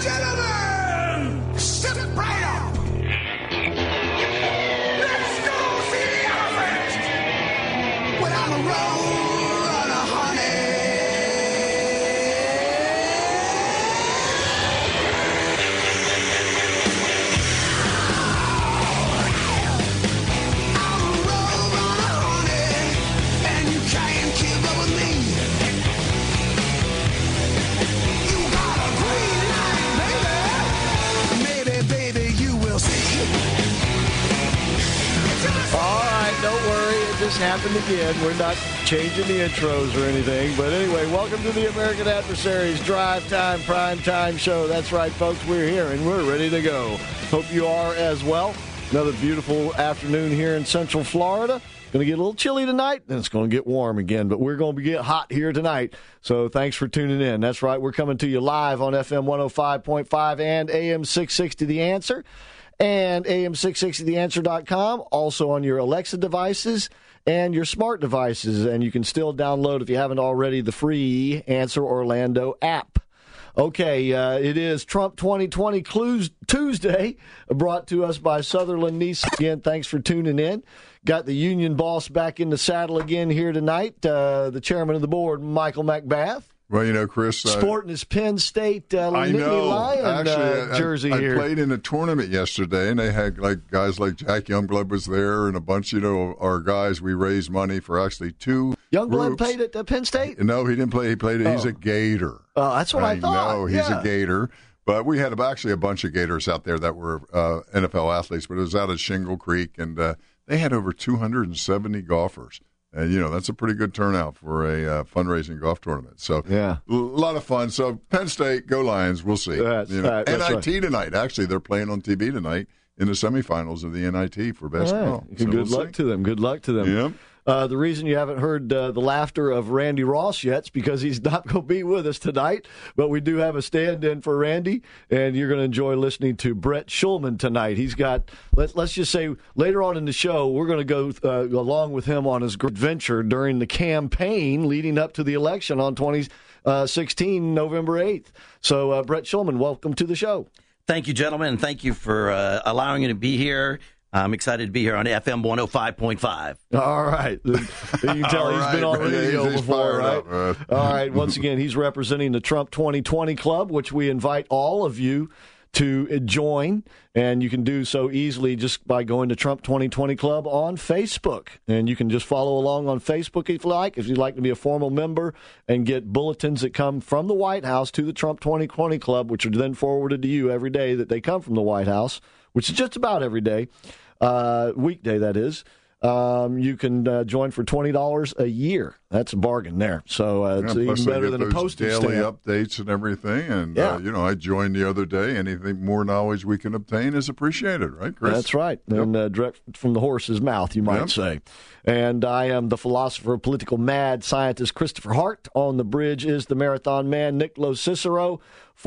gentlemen, step right up. Let's go see the elephant. When I'm a road runner, honey. I'm a road runner, honey, and you can't keep up with me. You got a green light, baby. Maybe, baby, you will see. All right, don't worry. It just happened again. We're not changing the intros or anything. But anyway, welcome to the American Adversaries Drive Time Prime Time Show. That's right, folks. We're here and we're ready to go. Hope you are as well. Another beautiful afternoon here in Central Florida. Going to get a little chilly tonight, then it's going to get warm again. But we're going to get hot here tonight. So thanks for tuning in. That's right. We're coming to you live on FM 105.5 and AM 660 The Answer. And AM660theanswer.com, also on your Alexa devices and your smart devices. And you can still download, if you haven't already, the free Answer Orlando app. Okay, it is Trump 2020 Clues Tuesday, brought to us by Sutherland Nissan. Again, thanks for tuning in. Got the union boss back in the saddle again here tonight, the chairman of the board, Michael McBath. Well, you know, Chris. Sporting his Penn State I Nittany know. Lion Actually, jersey I here. played in a tournament yesterday, and they had guys like Jack Youngblood was there, and a bunch, our guys. We raised money for actually two. Youngblood groups. played at Penn State? No, he didn't play. He played. He's a Gator. Oh, that's what I thought. No, he's a Gator. But we had actually a bunch of Gators out there that were NFL athletes. But it was out at Shingle Creek, and they had over 270 golfers. And, that's a pretty good turnout for a fundraising golf tournament. So, yeah, a lot of fun. So, Penn State, go Lions. We'll see. That's NIT right. tonight. Actually, they're playing on TV tonight in the semifinals of the NIT for basketball. Right. So Good luck to them. Good luck to them. Yep. The reason you haven't heard the laughter of Randy Ross yet is because he's not going to be with us tonight. But we do have a stand-in for Randy, and you're going to enjoy listening to Brett Schulman tonight. He's got, let's just say, later on in the show, we're going to go along with him on his adventure during the campaign leading up to the election on 2016, November 8th. So, Brett Schulman, welcome to the show. Thank you, gentlemen, and thank you for allowing me to be here. I'm excited to be here on FM 105.5. All right. You can tell he's been on radio before, right? All right. Once again, he's representing the Trump 2020 Club, which we invite all of you to join. And you can do so easily just by going to Trump 2020 Club on Facebook. And you can just follow along on Facebook if you'd like to be a formal member and get bulletins that come from the White House to the Trump 2020 Club, which are then forwarded to you every day that they come from the White House, which is just about every day. Weekday, that is. You can join for $20 a year. That's a bargain there. So it's even better than a postage stamp. Daily updates and everything. And, I joined the other day. Anything more knowledge we can obtain is appreciated, right, Chris? That's right. Yep. And direct from the horse's mouth, you might say. And I am the philosopher, political mad scientist Christopher Hart. On the bridge is the marathon man, Nick Cicero.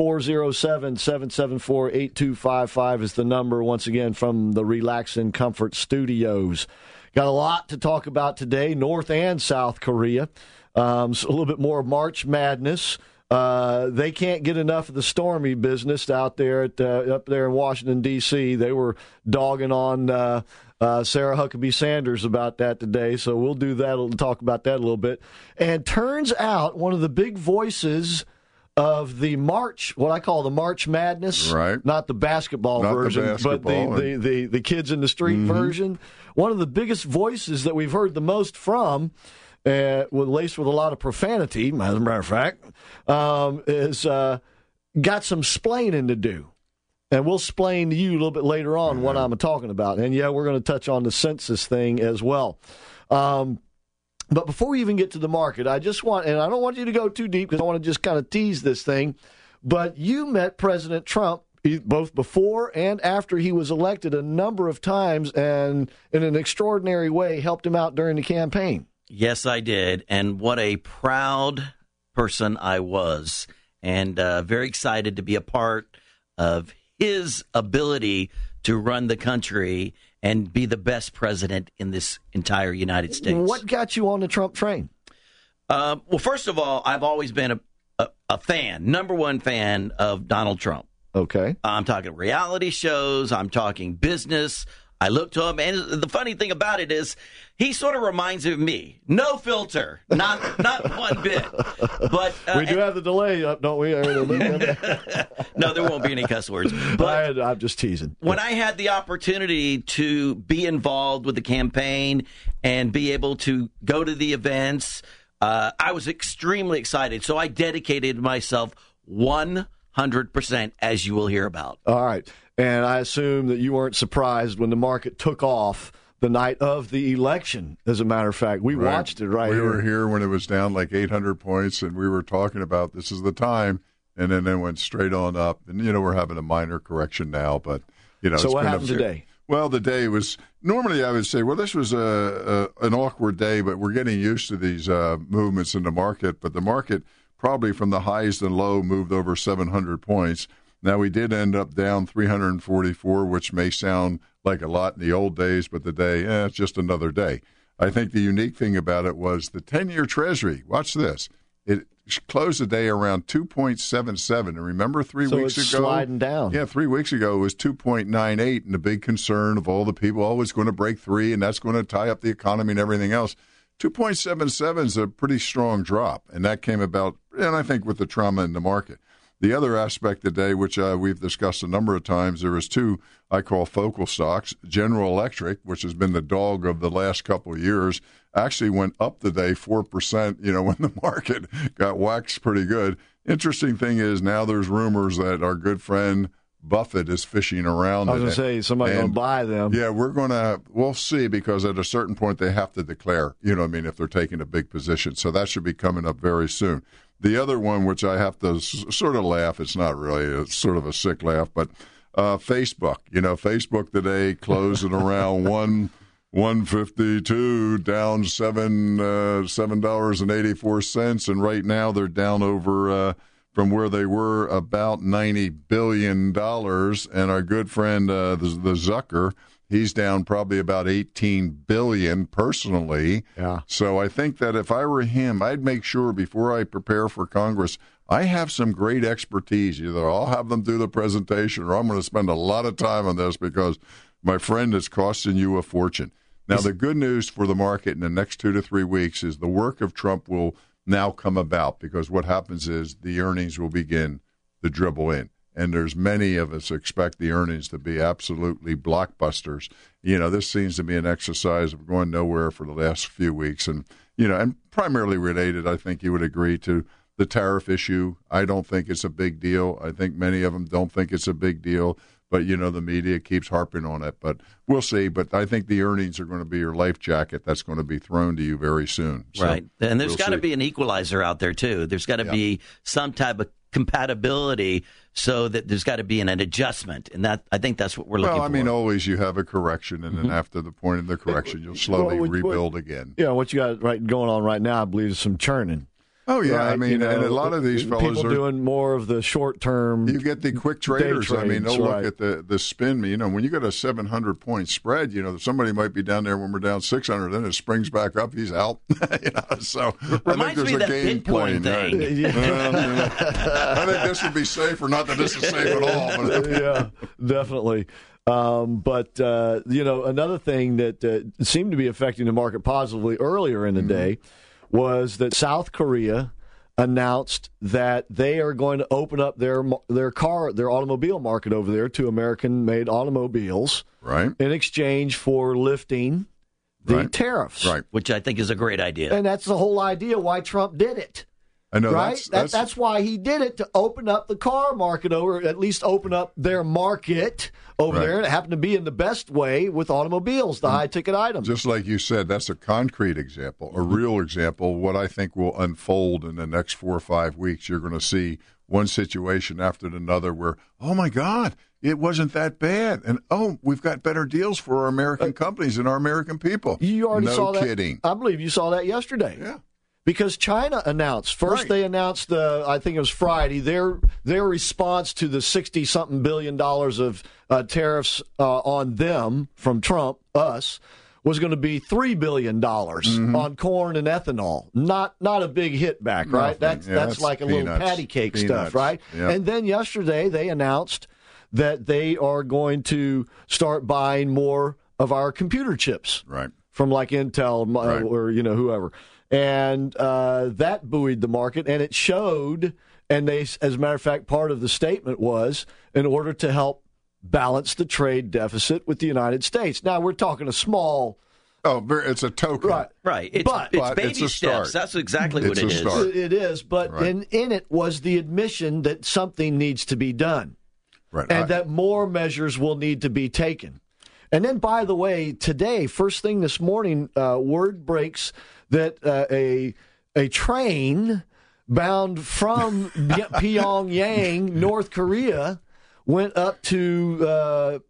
407-774-8255 is the number, once again, from the Relax and Comfort Studios. Got a lot to talk about today, North and South Korea. So a little bit more March Madness. They can't get enough of the Stormy business out there up there in Washington, D.C. They were dogging on Sarah Huckabee Sanders about that today, so we'll do that. We'll talk about that a little bit. And turns out one of the big voices of the March, what I call the March Madness, right? Not the basketball version, but the kids in the street version. One of the biggest voices that we've heard the most from, laced with a lot of profanity, as a matter of fact, is got some splaining to do. And we'll explain to you a little bit later on what I'm talking about. And, we're going to touch on the census thing as well. But before we even get to the market, I just want, and I don't want you to go too deep because I want to just kind of tease this thing, but you met President Trump both before and after he was elected a number of times and in an extraordinary way helped him out during the campaign. Yes, I did. And what a proud person I was, and very excited to be a part of his ability to run the country and be the best president in this entire United States. What got you on the Trump train? Well, first of all, I've always been a fan, number one fan of Donald Trump. Okay. I'm talking reality shows. I'm talking business. I look to him, and the funny thing about it is he sort of reminds me of me. No filter. Not one bit. But we do have the delay up, don't we? No, there won't be any cuss words. But I'm just teasing. When I had the opportunity to be involved with the campaign and be able to go to the events, I was extremely excited. So I dedicated myself 100%, as you will hear about. All right. And I assume that you weren't surprised when the market took off the night of the election. As a matter of fact, we watched it right here. We were here when it was down like 800 points, and we were talking about this is the time, and then it went straight on up. And, we're having a minor correction now, but, So what happened today? Well, the day was normally I would say, well, this was an awkward day, but we're getting used to these movements in the market. But the market probably from the highs and low moved over 700 points. Now, we did end up down 344, which may sound like a lot in the old days, but the day, it's just another day. I think the unique thing about it was the 10-year Treasury. Watch this. It closed the day around 2.77. And remember 3 weeks ago? Sliding down. Yeah, 3 weeks ago it was 2.98, and the big concern of all the people always going to break 3, and that's going to tie up the economy and everything else. 2.77 is a pretty strong drop, and that came about, and I think with the trauma in the market. The other aspect today, which we've discussed a number of times, there was two I call focal stocks. General Electric, which has been the dog of the last couple of years, actually went up today 4%, when the market got waxed pretty good. Interesting thing is now there's rumors that our good friend Buffett is fishing around. I was going to say, somebody's going to buy them. Yeah, we'll see, because at a certain point they have to declare, if they're taking a big position. So that should be coming up very soon. The other one, which I have to sort of laugh, it's not really, it's sort of a sick laugh, but Facebook. Facebook today closed at around 152, down $7.84, and right now they're down over from where they were about $90 billion. And our good friend, the Zucker, he's down probably about $18 billion personally. Yeah. So I think that if I were him, I'd make sure before I prepare for Congress, I have some great expertise. Either I'll have them do the presentation, or I'm going to spend a lot of time on this, because, my friend, it's costing you a fortune. Now, the good news for the market in the next 2 to 3 weeks is the work of Trump will now come about, because what happens is the earnings will begin to dribble in. And there's many of us expect the earnings to be absolutely blockbusters. This seems to be an exercise of going nowhere for the last few weeks. And, and primarily related, I think you would agree, to the tariff issue. I don't think it's a big deal. I think many of them don't think it's a big deal. But, the media keeps harping on it. But we'll see. But I think the earnings are going to be your life jacket that's going to be thrown to you very soon. So right. And there's got to be an equalizer out there, too. There's got to be some type of compatibility, so that there's got to be an adjustment. And that, I think that's what we're looking for. Well, I mean, always you have a correction, and then after the point of the correction, you'll slowly rebuild again. Yeah, what you got going on right now, I believe, is some churning. Oh, yeah. Right? I mean, and a lot of these fellows people are doing more of the short-term. You get the quick traders. Trades, I mean, they'll look at the spin. When you get a 700-point spread, somebody might be down there when we're down 600, then it springs back up, he's out. So reminds I think me of that game Bitcoin thing. Right? I think this would be safer. Not that this is safe at all. But Yeah, definitely. But another thing that seemed to be affecting the market positively earlier in the day was that South Korea announced that they are going to open up their automobile market over there to American-made automobiles, right, in exchange for lifting the tariffs, right, which I think is a great idea. And that's the whole idea why Trump did it. I know, right? That's why he did it, to open up the car market at least open up their market over there. And it happened to be in the best way with automobiles, the high-ticket items. Just like you said, that's a concrete example, a real example. What I think will unfold in the next 4 or 5 weeks, you're going to see one situation after another where, oh, my God, it wasn't that bad. And, we've got better deals for our American companies and our American people. You already saw that? No kidding. I believe you saw that yesterday. Yeah. Because China announced, they announced I think it was Friday, their response to the $60-something billion of tariffs on them from Trump, us, was going to be $3 billion on corn and ethanol. Not a big hit back, right? That's like a little patty cake stuff, right? Yep. And then yesterday they announced that they are going to start buying more of our computer chips, Right. from like Intel or whoever, and that buoyed the market, and it showed. And they, as a matter of fact, part of the statement was in order to help balance the trade deficit with the United States. Now we're talking a small. Oh, it's a token. Right. It's baby it's a steps. start. That's exactly what it is. Start. It is, but Right. in it was the admission that something needs to be done, Right. and that more measures will need to be taken. And then, by the way, today, first thing this morning, word breaks that a train bound from Pyongyang, North Korea, went up to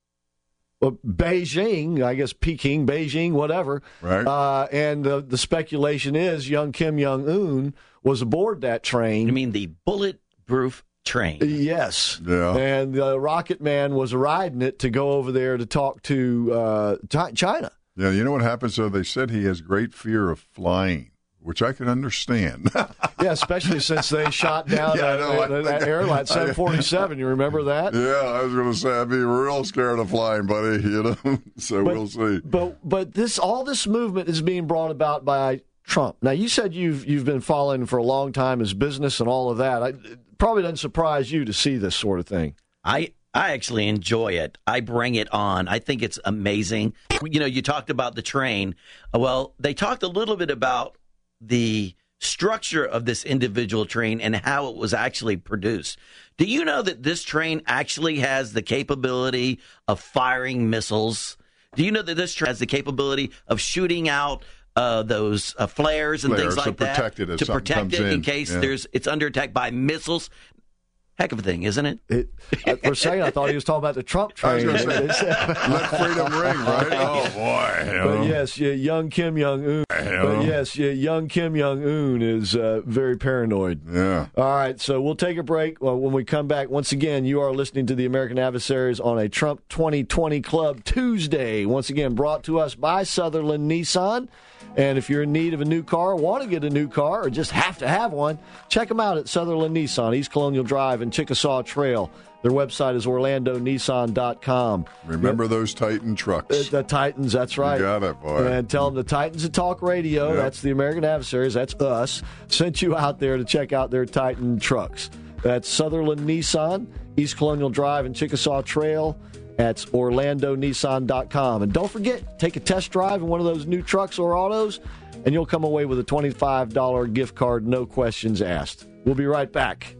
Beijing, I guess Peking, Beijing, whatever. Right. And the speculation is young Kim Jong-un was aboard that train. You mean the bulletproof train? Yes. Yeah. And the Rocket Man was riding it to go over there to talk to China. Yeah, you know what happened? So they said he has great fear of flying, which I can understand. Yeah, especially since they shot down Yeah, I know. that airline 747. You remember that? Yeah, I was going to say I'd be real scared of flying, buddy. So we'll see. But all this movement is being brought about by Trump. Now, you said you've been following for a long time his business and all of that. It probably doesn't surprise you to see this sort of thing. I actually enjoy it. I bring it on. I think it's amazing. You talked about the train. Well, they talked a little bit about the structure of this individual train and how it was actually produced. Do you know that this train actually has the capability of firing missiles? Do you know that this train has the capability of shooting out those flares and things like that to protect it in case it's under attack by missiles? Heck of a thing, isn't it? For a second, I thought he was talking about the Trump train. I was going to say, let freedom ring, right? Oh, boy. But yes, young Kim Jong-un. Young Kim Jong-un is very paranoid. Yeah. All right, so we'll take a break. When we come back, once again, you are listening to the American Adversaries on a Trump 2020 Club Tuesday. Once again, brought to us by Sutherland Nissan. And if you're in need of a new car, want to get a new car, or just have to have one, check them out at Sutherland Nissan, East Colonial Drive and Chickasaw Trail. Their website is OrlandoNissan.com. Remember those Titan trucks. The Titans, that's right. You got it, boy. And tell them the Titans at Talk Radio, that's the American Adversaries, that's us, sent you out there to check out their Titan trucks. That's Sutherland Nissan, East Colonial Drive and Chickasaw Trail. That's OrlandoNissan.com. And don't forget, take a test drive in one of those new trucks or autos, and you'll come away with a $25 gift card, no questions asked. We'll be right back.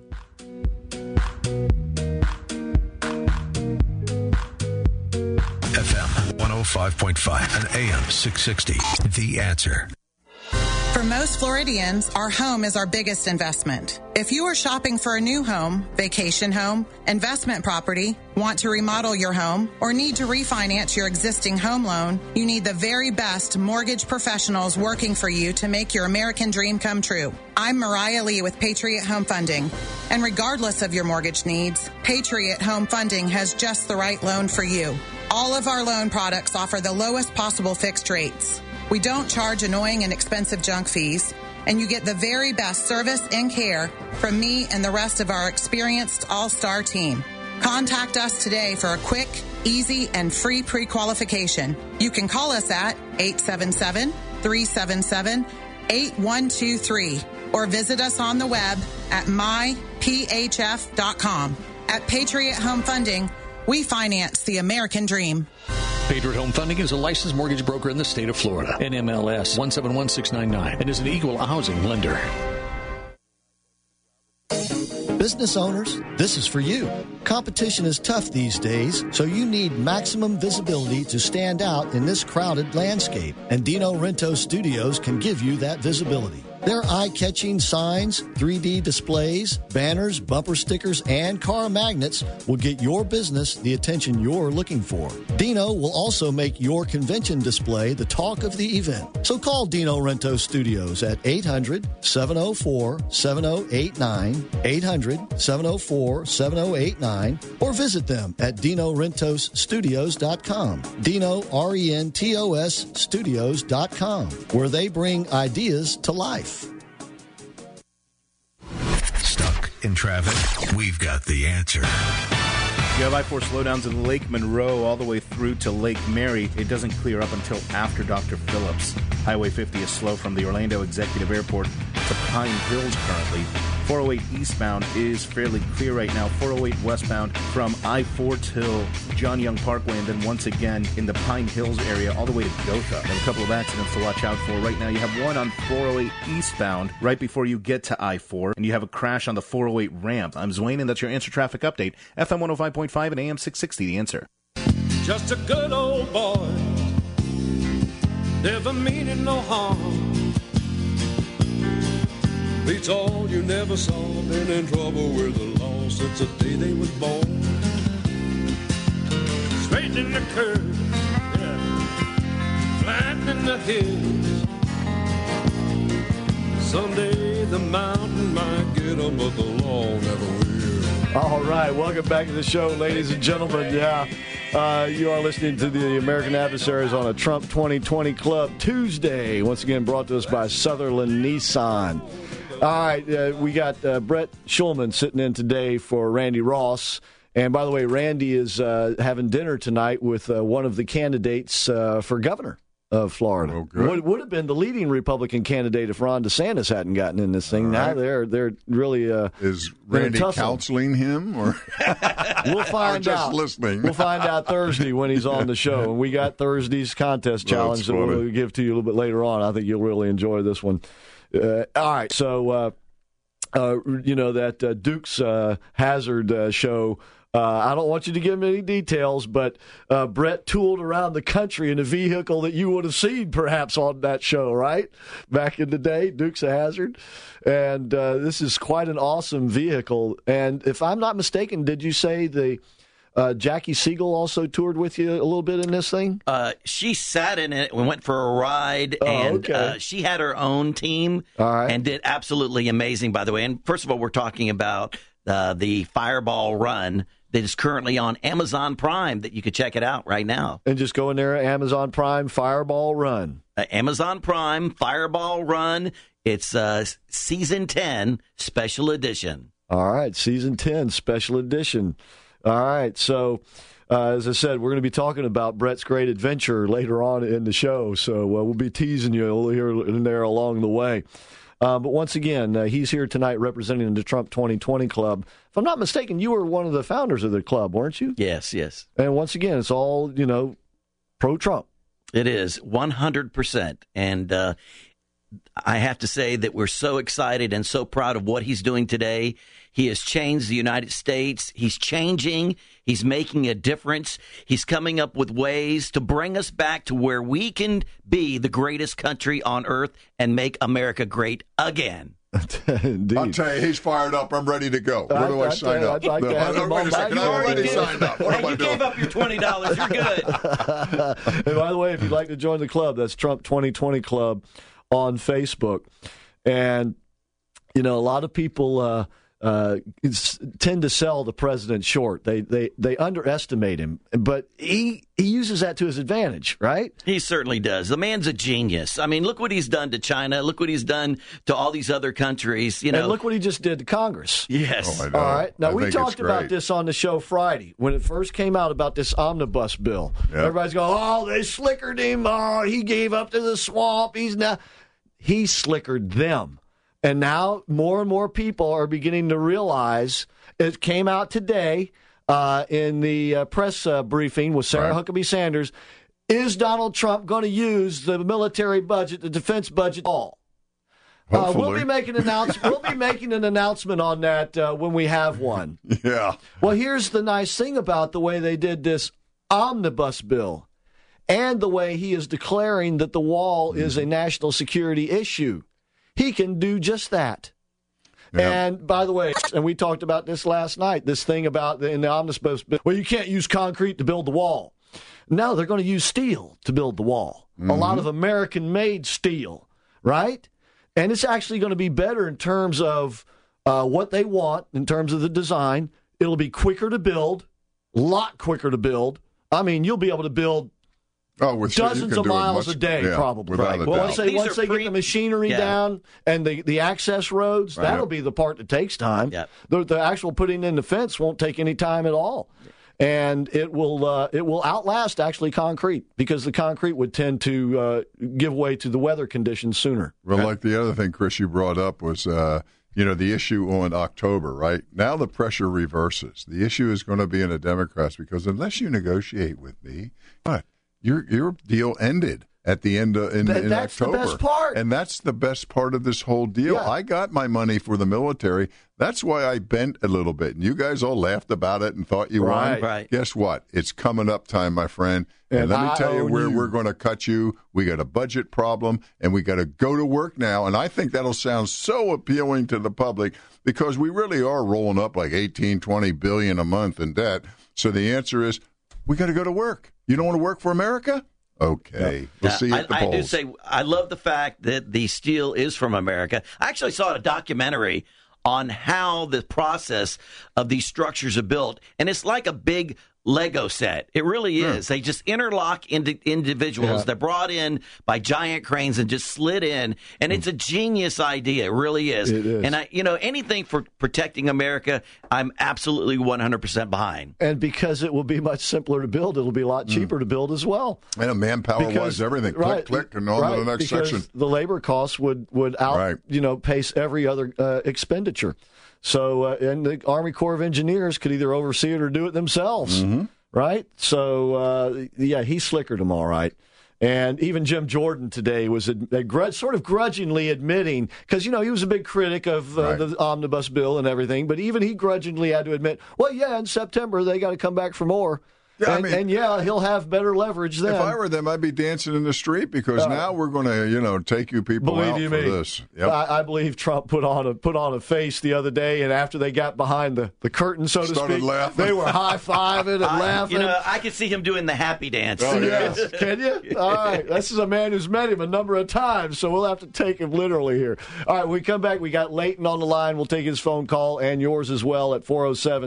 FM 105.5 and AM 660. The Answer. For most Floridians, our home is our biggest investment. If you are shopping for a new home, vacation home, investment property, want to remodel your home, or need to refinance your existing home loan, you need the very best mortgage professionals working for you to make your American dream come true. I'm Mariah Lee with Patriot Home Funding. And regardless of your mortgage needs, Patriot Home Funding has just the right loan for you. All of our loan products offer the lowest possible fixed rates. We don't charge annoying and expensive junk fees, and you get the very best service and care from me and the rest of our experienced all-star team. Contact us today for a quick, easy, and free pre-qualification. You can call us at 877-377-8123 or visit us on the web at myphf.com. At Patriot Home Funding, we finance the American dream. Patriot Home Funding is a licensed mortgage broker in the state of Florida. NMLS 171699 and is an equal housing lender. Business owners, this is for you. Competition is tough these days, so you need maximum visibility to stand out in this crowded landscape. And Dino Rento Studios can give you that visibility. Their eye-catching signs, 3D displays, banners, bumper stickers, and car magnets will get your business the attention you're looking for. Dino will also make your convention display the talk of the event. So call Dino Rento Studios at 800-704-7089, 800-704-7089, or visit them at DinoRentosStudios.com. Dino, R-E-N-T-O-S, Studios.com, where they bring ideas to life. Stuck in traffic? We've got the answer. You have I-4 slowdowns in Lake Monroe all the way through to Lake Mary. It doesn't clear up until after Dr. Phillips. Highway 50 is slow from the Orlando Executive Airport to Pine Hills currently. 408 eastbound is fairly clear right now. 408 westbound from I-4 till John Young Parkway, and then once again in the Pine Hills area all the way to Gotha. There are a couple of accidents to watch out for. Right now you have one on 408 eastbound right before you get to I-4, and you have a crash on the 408 ramp. I'm Zwane, and that's your Answer Traffic Update. FM 105.5 and AM 660, The Answer. Just a good old boy, never meaning no harm. Beats all you never saw, been in trouble with the law since the day they was born. Straight in the curve, yeah, flat in the hills. Someday the mountain might get 'em, but the law never will. All right, welcome back to the show, ladies and gentlemen. Yeah, you are listening to the American Adversaries on a Trump 2020 Club Tuesday. Once again, brought to us by Sutherland Nissan. All right, we got Brett Schulman sitting in today for Randy Ross. And by the way, Randy is having dinner tonight with one of the candidates for governor of Florida. Oh, good. Would have been the leading Republican candidate if Ron DeSantis hadn't gotten in this thing. All right. Now they're really is Randy counseling him, or we'll find just out. Listening? We'll find out Thursday when he's on the show. And we got Thursday's contest challenge that we'll give to you a little bit later on. I think you'll really enjoy this one. All right, so you know that Dukes Hazzard show. I don't want you to give me any details, but Brett tooled around the country in a vehicle that you would have seen perhaps on that show, right? Back in the day, Dukes of Hazzard. And this is quite an awesome vehicle. And if I'm not mistaken, did you say the Jackie Siegel also toured with you a little bit in this thing? She sat in it. We went for a ride, and she had her own team and did absolutely amazing, by the way. And first of all, we're talking about the Fireball Run that is currently on Amazon Prime, that you could check it out right now. And just go in there, Amazon Prime, Fireball Run. Amazon Prime, Fireball Run. It's Season 10 Special Edition. All right, Season 10 Special Edition. All right, so as I said, we're going to be talking about Brett's great adventure later on in the show, so we'll be teasing you here and there along the way. But once again, he's here tonight representing the Trump 2020 Club. If I'm not mistaken, you were one of the founders of the club, weren't you? Yes, yes. And once again, it's all, pro-Trump. It is, 100%. And I have to say that we're so excited and so proud of what he's doing today. He has changed the United States. He's changing. He's making a difference. He's coming up with ways to bring us back to where we can be the greatest country on earth and make America great again. Indeed. I'll tell you, he's fired up. I'm ready to go. Where do I sign up? I'd like to have him wait a second. I already signed up. What am I You doing? gave up your $20. You're good. And by the way, if you'd like to join the club, that's Trump 2020 Club on Facebook. And, a lot of people tend to sell the president short. They underestimate him, but he uses that to his advantage, right? He certainly does. The man's a genius. I mean, look what he's done to China. Look what he's done to all these other countries. And look what he just did to Congress. Yes. Oh, I know. All right. Now, we think talked it's great. about this on the show Friday when it first came out about this omnibus bill. Yep. Everybody's going, oh, they slickered him. Oh, he gave up to the swamp. He slickered them. And now more and more people are beginning to realize, it came out today in the press briefing with Sarah Huckabee Sanders, is Donald Trump going to use the military budget, the defense budget, all? We'll be making an announcement on that when we have one. Yeah. Well, here's the nice thing about the way they did this omnibus bill and the way he is declaring that the wall is a national security issue. he can do just that. Yeah. And by the way, and we talked about this last night, this thing about in the omnibus, well, you can't use concrete to build the wall. No, they're going to use steel to build the wall. A lot of American-made steel, right? And it's actually going to be better in terms of what they want, in terms of the design. It'll be quicker to build, a lot quicker to build. I mean, you'll be able to build dozens of miles a day, probably. Right. Well, once they get the machinery down and the access roads, that'll be the part that takes time. Yep. The actual putting in the fence won't take any time at all. And it will outlast actually concrete, because the concrete would tend to give way to the weather conditions sooner. Well, like the other thing, Chris, you brought up was the issue on October, right? Now the pressure reverses. The issue is going to be in the Democrats, because unless you negotiate with me, your deal ended at the end in that's October. The best part. And that's the best part of this whole deal. Yeah. I got my money for the military. That's why I bent a little bit. And you guys all laughed about it and thought you won. Right. Guess what? It's coming up time, my friend. And let me tell you where we're going to cut you. We got a budget problem, and we got to go to work now. And I think that'll sound so appealing to the public, because we really are rolling up like 18, 20 billion a month in debt. So the answer is, we got to go to work. You don't want to work for America? Okay. We'll see you at the polls. I do say, I love the fact that the steel is from America. I actually saw a documentary on how the process of these structures are built, and it's like a big Lego set. It really is. They just interlock into individuals. Yeah. They're brought in by giant cranes and just slid in, and it's a genius idea. It really is. It is. And anything for protecting America, I'm absolutely 100% behind. And because it will be much simpler to build, it'll be a lot cheaper to build as well. And manpower-wise, everything. Click, and on to the next because section. The labor costs would pace every other expenditure. So, and the Army Corps of Engineers could either oversee it or do it themselves, right? So, he slickered them all right. And even Jim Jordan today was sort of grudgingly admitting, because, he was a big critic of the omnibus bill and everything, but even he grudgingly had to admit, in September they got to come back for more. Yeah, he'll have better leverage then. If I were them, I'd be dancing in the street, because now we're going to, take you people out for this. Yep. I believe Trump put on a face the other day, and after they got behind the curtain, so to speak, laughing. they were high-fiving and laughing. I could see him doing the happy dance. Oh, Yes, can you? All right. This is a man who's met him a number of times, so we'll have to take him literally here. All right, when we come back, we got Leighton on the line. We'll take his phone call and yours as well at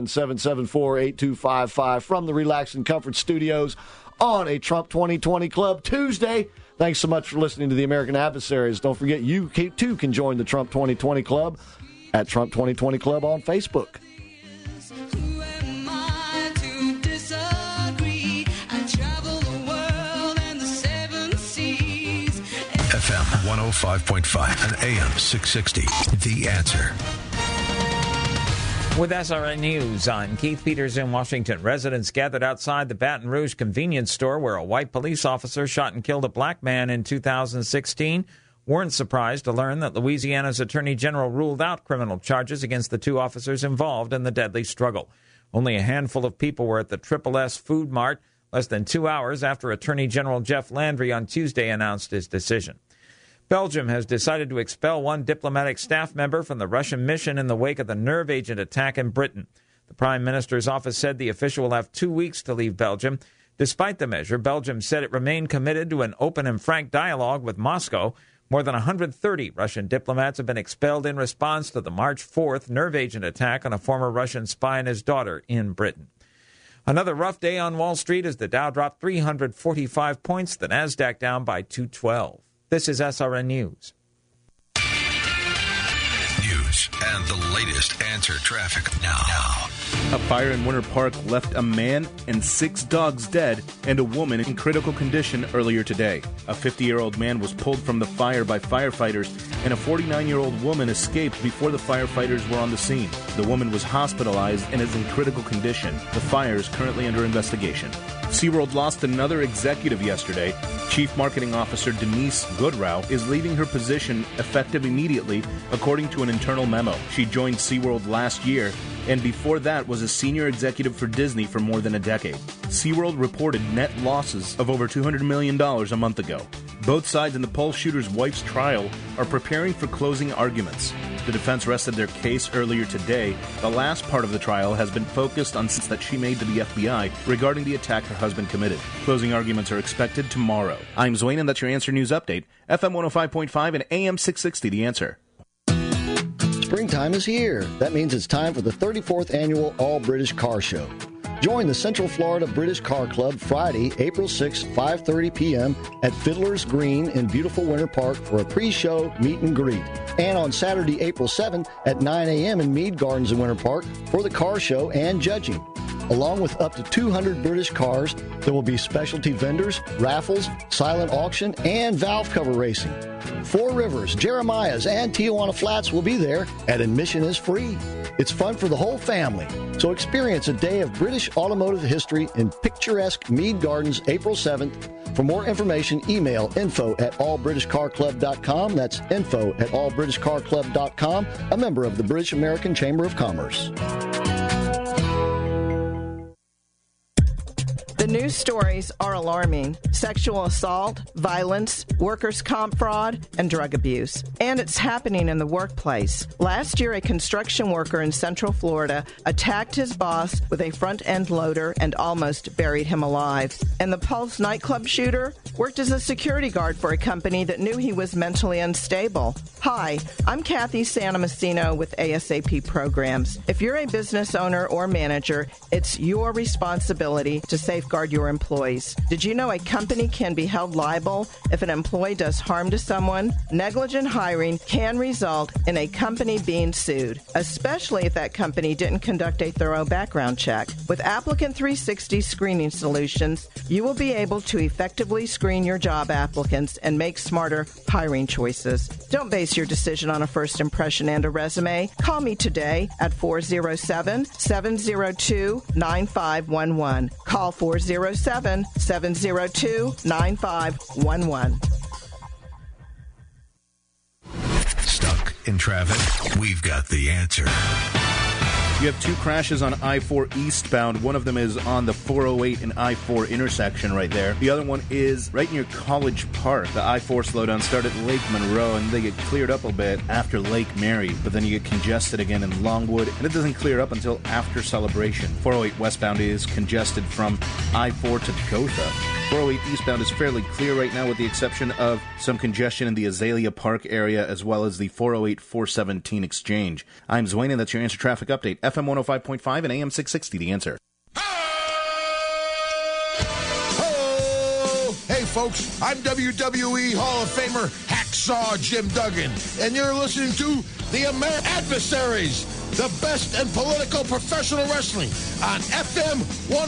407-774-8255 from the Relax and Comfort Studios on a Trump 2020 Club Tuesday. Thanks so much for listening to the American Adversaries. Don't forget, you too can join the Trump 2020 Club at Trump 2020 Club on Facebook. Who am I to disagree? I travel the world and the seven seas. FM 105.5 and AM 660. The Answer. With SRN News, I'm Keith Peters in Washington. Residents gathered outside the Baton Rouge convenience store where a white police officer shot and killed a black man in 2016 weren't surprised to learn that Louisiana's Attorney General ruled out criminal charges against the two officers involved in the deadly struggle. Only a handful of people were at the Triple S Food Mart less than 2 hours after Attorney General Jeff Landry on Tuesday announced his decision. Belgium has decided to expel one diplomatic staff member from the Russian mission in the wake of the nerve agent attack in Britain. The Prime Minister's office said the official will have 2 weeks to leave Belgium. Despite the measure, Belgium said it remained committed to an open and frank dialogue with Moscow. More than 130 Russian diplomats have been expelled in response to the March 4th nerve agent attack on a former Russian spy and his daughter in Britain. Another rough day on Wall Street as the Dow dropped 345 points, the Nasdaq down by 212. This is SRN News. News and the latest Answer traffic now. A fire in Winter Park left a man and 6 dogs dead and a woman in critical condition earlier today. A 50-year-old man was pulled from the fire by firefighters, and a 49-year-old woman escaped before the firefighters were on the scene. The woman was hospitalized and is in critical condition. The fire is currently under investigation. SeaWorld lost another executive yesterday. Chief Marketing Officer Denise Goodrow is leaving her position effective immediately, according to an internal memo. She joined SeaWorld last year, and before that was a senior executive for Disney for more than a decade. SeaWorld reported net losses of over $200 million a month ago. Both sides in the Pulse shooter's wife's trial are preparing for closing arguments. The defense rested their case earlier today. The last part of the trial has been focused on statements that she made to the FBI regarding the attack her husband committed. Closing arguments are expected tomorrow. I'm Zwane, and that's your Answer News Update. FM 105.5 and AM 660, The Answer. Springtime is here. That means it's time for the 34th annual All British Car Show. Join the Central Florida British Car Club Friday, April 6, 5:30 p.m. at Fiddler's Green in beautiful Winter Park for a pre-show meet and greet. And on Saturday, April 7 at 9 a.m. in Mead Gardens in Winter Park for the car show and judging. Along with up to 200 British cars, there will be specialty vendors, raffles, silent auction, and valve cover racing. Four Rivers, Jeremiah's, and Tijuana Flats will be there, and admission is free. It's fun for the whole family. So experience a day of British automotive history in picturesque Mead Gardens, April 7th. For more information, email info@allbritishcarclub.com. That's info@allbritishcarclub.com, a member of the British American Chamber of Commerce. The news stories are alarming. Sexual assault, violence, workers' comp fraud, and drug abuse. And it's happening in the workplace. Last year, a construction worker in Central Florida attacked his boss with a front-end loader and almost buried him alive. And the Pulse nightclub shooter worked as a security guard for a company that knew he was mentally unstable. Hi, I'm Kathy Santomassino with ASAP Programs. If you're a business owner or manager, it's your responsibility to safeguard your employees. Did you know a company can be held liable if an employee does harm to someone? Negligent hiring can result in a company being sued, especially if that company didn't conduct a thorough background check. With Applicant 360 screening solutions, you will be able to effectively screen your job applicants and make smarter hiring choices. Don't base your decision on a first impression and a resume. Call me today at 407-702-9511. Call 407-702-9511. Stuck in traffic? We've got the answer. You have two crashes on I-4 eastbound. One of them is on the 408 and I-4 intersection right there. The other one is right near College Park. The I-4 slowdown started at Lake Monroe, and they get cleared up a bit after Lake Mary, but then you get congested again in Longwood, and it doesn't clear up until after Celebration. 408 westbound is congested from I-4 to Gotha. 408 eastbound is fairly clear right now, with the exception of some congestion in the Azalea Park area, as well as the 408-417 exchange. I'm Zwane, and that's your Answer Traffic Update. FM 105.5 and AM 660, The Answer. Oh! Hey, folks, I'm WWE Hall of Famer Hacksaw Jim Duggan, and you're listening to the American Adversaries, the best in political professional wrestling on FM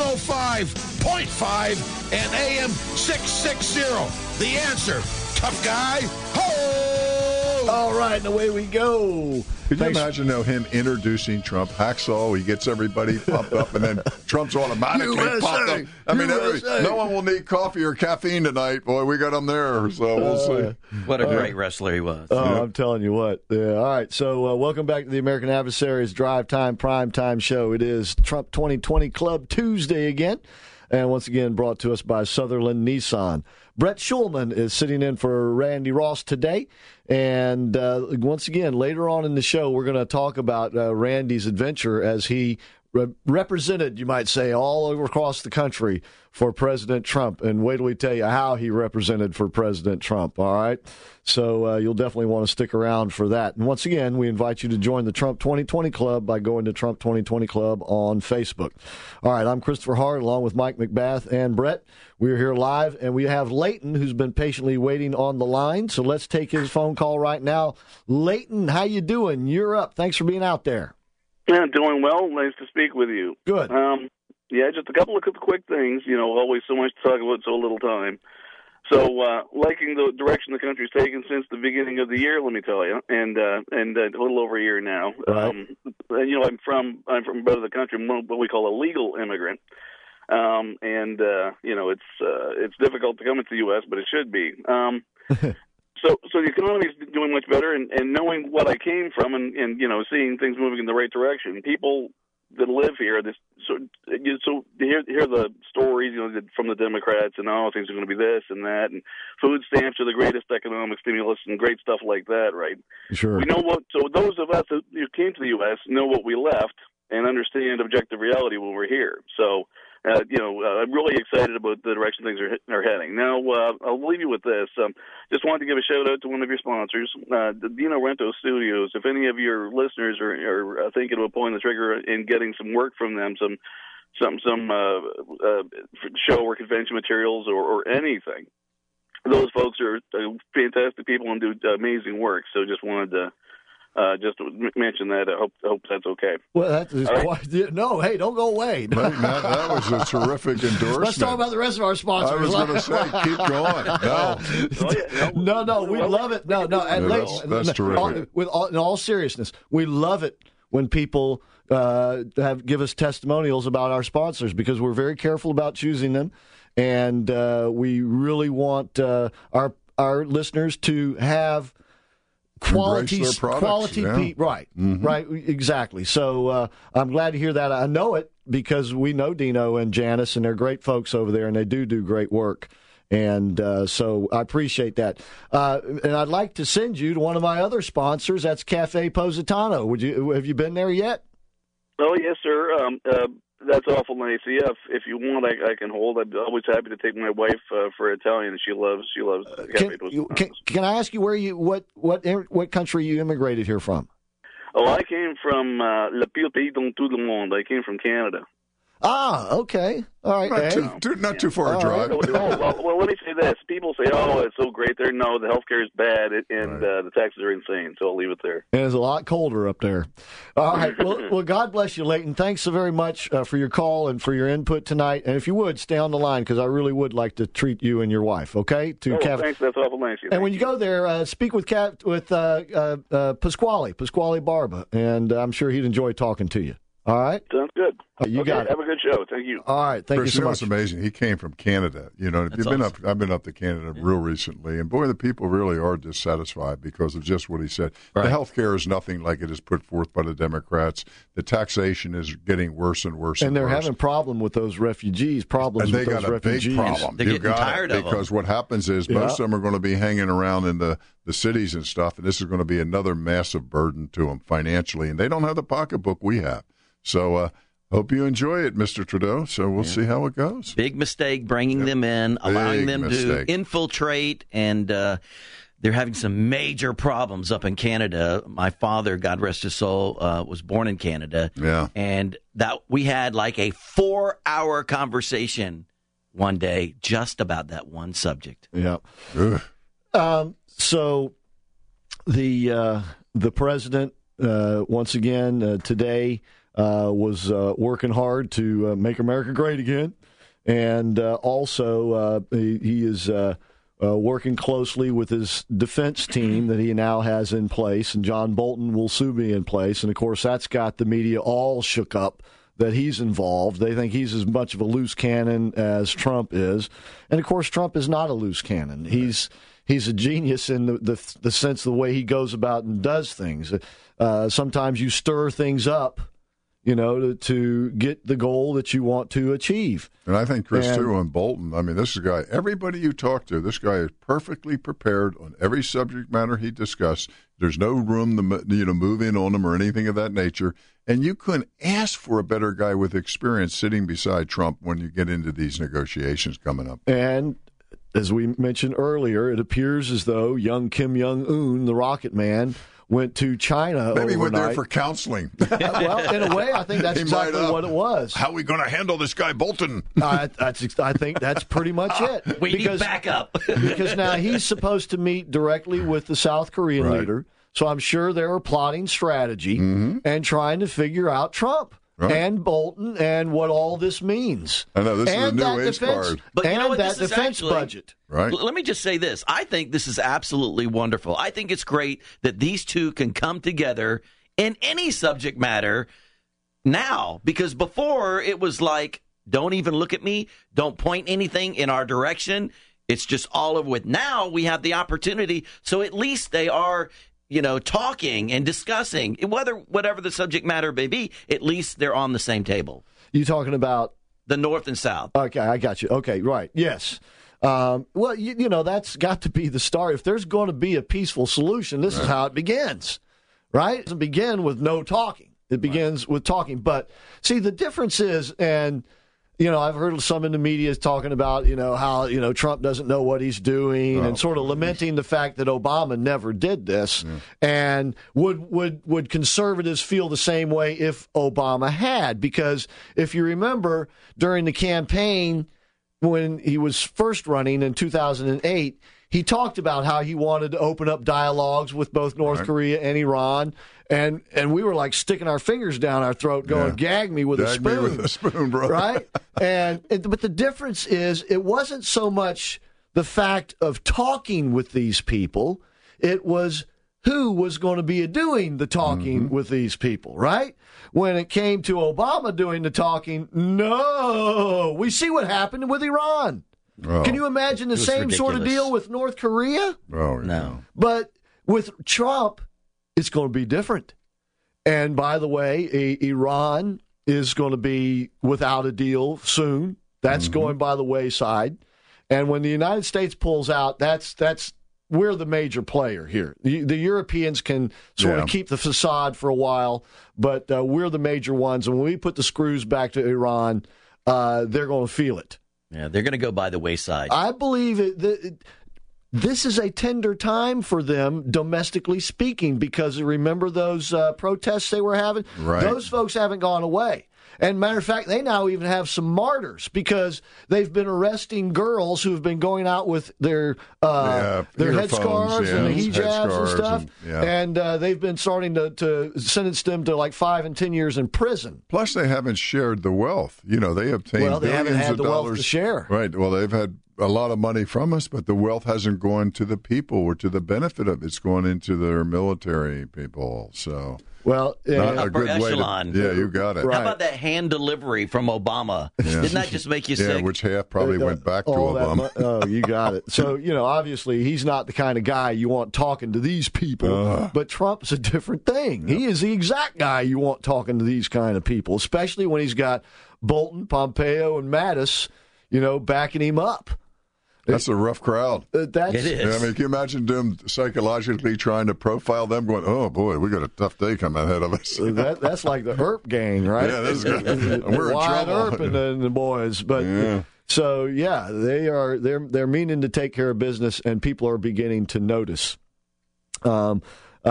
105.5 and AM 660. The Answer. Tough guy. Ho! All right, and away we go. Could you imagine him introducing Trump? Hacksaw, he gets everybody pumped up, and then Trump's automatically popped up. I mean, no one will need coffee or caffeine tonight. Boy, we got him there, so we'll see. What a great wrestler he was. Oh, I'm telling you what. Yeah, all right, so welcome back to the American Adversaries Drive Time Prime Time Show. It is Trump 2020 Club Tuesday again, and once again brought to us by Sutherland Nissan. Brett Schulman is sitting in for Randy Ross today. And once again, later on in the show, we're going to talk about Randy's adventure as he represented, you might say, all over across the country for President Trump. And wait till we tell you how he represented for President Trump, all right? So you'll definitely want to stick around for that. And once again, we invite you to join the Trump 2020 Club by going to Trump 2020 Club on Facebook. All right, I'm Christopher Hart along with Mike McBath and Brett. We're here live, and we have Leighton, who's been patiently waiting on the line. So let's take his phone call right now. Leighton, how you doing? You're up. Thanks for being out there. Yeah, doing well. Nice to speak with you. Good. Yeah, just a couple of quick things. You know, always so much to talk about, so little time. So, liking the direction the country's taken since the beginning of the year, let me tell you, and a little over a year now. Right. You know, I'm from a part of the country, what we call a legal immigrant, you know, it's difficult to come into the U.S., but it should be. So the economy's doing much better, and knowing what I came from, and you know, seeing things moving in the right direction, people that live here, so to hear the stories, from the Democrats and all things are going to be this and that, and food stamps are the greatest economic stimulus and great stuff like that, right? Sure. We know what. So those of us who came to the U.S. know what we left and understand objective reality when we're here. So. I'm really excited about the direction things are heading. Now, I'll leave you with this. Just wanted to give a shout-out to one of your sponsors, the Dino Rento Studios. If any of your listeners are thinking of pulling the trigger in getting some work from them, some show or convention materials or anything, those folks are fantastic people and do amazing work. So just wanted to just mention that. I hope that's okay. Well, that is quite. No, hey, don't go away. That was a terrific endorsement. Let's talk about the rest of our sponsors. I was going to say, keep going. No, we love it. No, that's terrific. In all seriousness, we love it when people give us testimonials about our sponsors because we're very careful about choosing them, and we really want our listeners to have. Quality, right, right, exactly. So I'm glad to hear that. I know it because we know Dino and Janice, and they're great folks over there, and they do great work. And so I appreciate that. And I'd like to send you to one of my other sponsors. That's Cafe Positano. Have you been there yet? Oh yes, sir. That's awful nice. Yeah, if you want, I can hold. I'm always happy to take my wife for Italian. She loves Cafe Positano. Can I ask you what country you immigrated here from? Oh, I came from Le Pire Pays dans tout le monde. I came from Canada. Ah, okay. All right. Not too far a drive. Well, let me say this. People say, oh, it's so great there. No, the healthcare is bad, and the taxes are insane, so I'll leave it there. And it's a lot colder up there. All right. Well, God bless you, Leighton. Thanks so very much for your call and for your input tonight. And if you would, stay on the line, because I really would like to treat you and your wife, okay? Thanks. That's awful nice. And when you go there, speak with Pasquale Barba, and I'm sure he'd enjoy talking to you. All right? Sounds good. You got it. Have a good show. Thank you. All right. Thank Chris, you so much. It's amazing. He came from Canada. I've been up to Canada real recently, and boy, the people really are dissatisfied because of just what he said. Right. The health care is nothing like it is put forth by the Democrats. The taxation is getting worse and worse. And they're having problem with those refugees. And they got a big problem. They're getting tired of them. Because what happens is most of them are going to be hanging around in the cities and stuff, and this is going to be another massive burden to them financially, and they don't have the pocketbook we have. So, hope you enjoy it, Mr. Trudeau. So we'll see how it goes. Big mistake bringing them in, allowing them to infiltrate, and they're having some major problems up in Canada. My father, God rest his soul, was born in Canada. Yeah. And that we had like a 4-hour conversation one day just about that one subject. Yeah. So the president, once again, today, was working hard to make America great again. And also he is working closely with his defense team that he now has in place, and John Bolton will soon be in place. And, of course, that's got the media all shook up that he's involved. They think he's as much of a loose cannon as Trump is. And, of course, Trump is not a loose cannon. He's a genius in the sense of the way he goes about and does things. Sometimes you stir things up, to get the goal that you want to achieve. And I think, Chris, too, on Bolton, I mean, this is a guy, everybody you talk to, this guy is perfectly prepared on every subject matter he discussed. There's no room to move in on him or anything of that nature. And you couldn't ask for a better guy with experience sitting beside Trump when you get into these negotiations coming up. And as we mentioned earlier, it appears as though young Kim Jong-un, the rocket man, went to China Maybe overnight. Went there for counseling. Well, in a way, I think that's exactly what it was. How are we going to handle this guy Bolton? I think that's pretty much it. We need backup. Because now he's supposed to meet directly with the South Korean leader, so I'm sure they were plotting strategy and trying to figure out Trump. Right. And Bolton and what all this means. I know, this is a new age card. But you know what, that defense budget. Right. Let me just say this. I think this is absolutely wonderful. I think it's great that these two can come together in any subject matter now. Because before, it was like, don't even look at me. Don't point anything in our direction. It's just all over with. Now we have the opportunity. So at least they are talking and discussing whatever the subject matter may be. At least they're on the same table. You talking about the North and South? Okay, I got you. Okay, right. Yes. Well, that's got to be the start. If there's going to be a peaceful solution, this is how it begins, right? It doesn't begin with no talking. It begins with talking. But see, the difference is, and I've heard some in the media talking about, how, Trump doesn't know what he's doing and sort of lamenting the fact that Obama never did this. Yeah. And would conservatives feel the same way if Obama had? Because if you remember, during the campaign when he was first running in 2008, he talked about how he wanted to open up dialogues with both North Korea and Iran. And we were like sticking our fingers down our throat going, gag me with a spoon. Gag me with a spoon, bro. Right? But the difference is it wasn't so much the fact of talking with these people. It was who was going to be doing the talking with these people, right? When it came to Obama doing the talking, no. We see what happened with Iran. Oh, can you imagine the same sort of deal with North Korea? Oh, no. But with Trump, it's going to be different. And by the way, Iran is going to be without a deal soon. That's going by the wayside. And when the United States pulls out, that's we're the major player here. The Europeans can sort of keep the facade for a while, but we're the major ones. And when we put the screws back to Iran, they're going to feel it. Yeah, they're going to go by the wayside. I believe this is a tender time for them, domestically speaking, because remember those protests they were having? Right. Those folks haven't gone away. And matter of fact, they now even have some martyrs because they've been arresting girls who've been going out with their headscarves and the hijabs and stuff. And they've been starting to sentence them to like 5 and 10 years in prison. Plus, they haven't shared the wealth. They obtained billions they haven't had of the dollars wealth to share. Right. Well, they've had a lot of money from us, but the wealth hasn't gone to the people or to the benefit of it. It's gone into their military people. So. Well, not a good echelon. way to, you got it. Right. How about that hand delivery from Obama? Yeah. Didn't that just make you sick? Yeah, which half probably went back to Obama. You got it. So, obviously he's not the kind of guy you want talking to these people, but Trump's a different thing. He is the exact guy you want talking to these kind of people, especially when he's got Bolton, Pompeo, and Mattis, backing him up. That's a rough crowd. It is. Can you imagine them psychologically trying to profile them going, oh, boy, we got a tough day coming ahead of us. That's like the Earp gang, right? Yeah, that's good. We're in trouble. Earp and the boys. But so, they're meaning to take care of business, and people are beginning to notice. In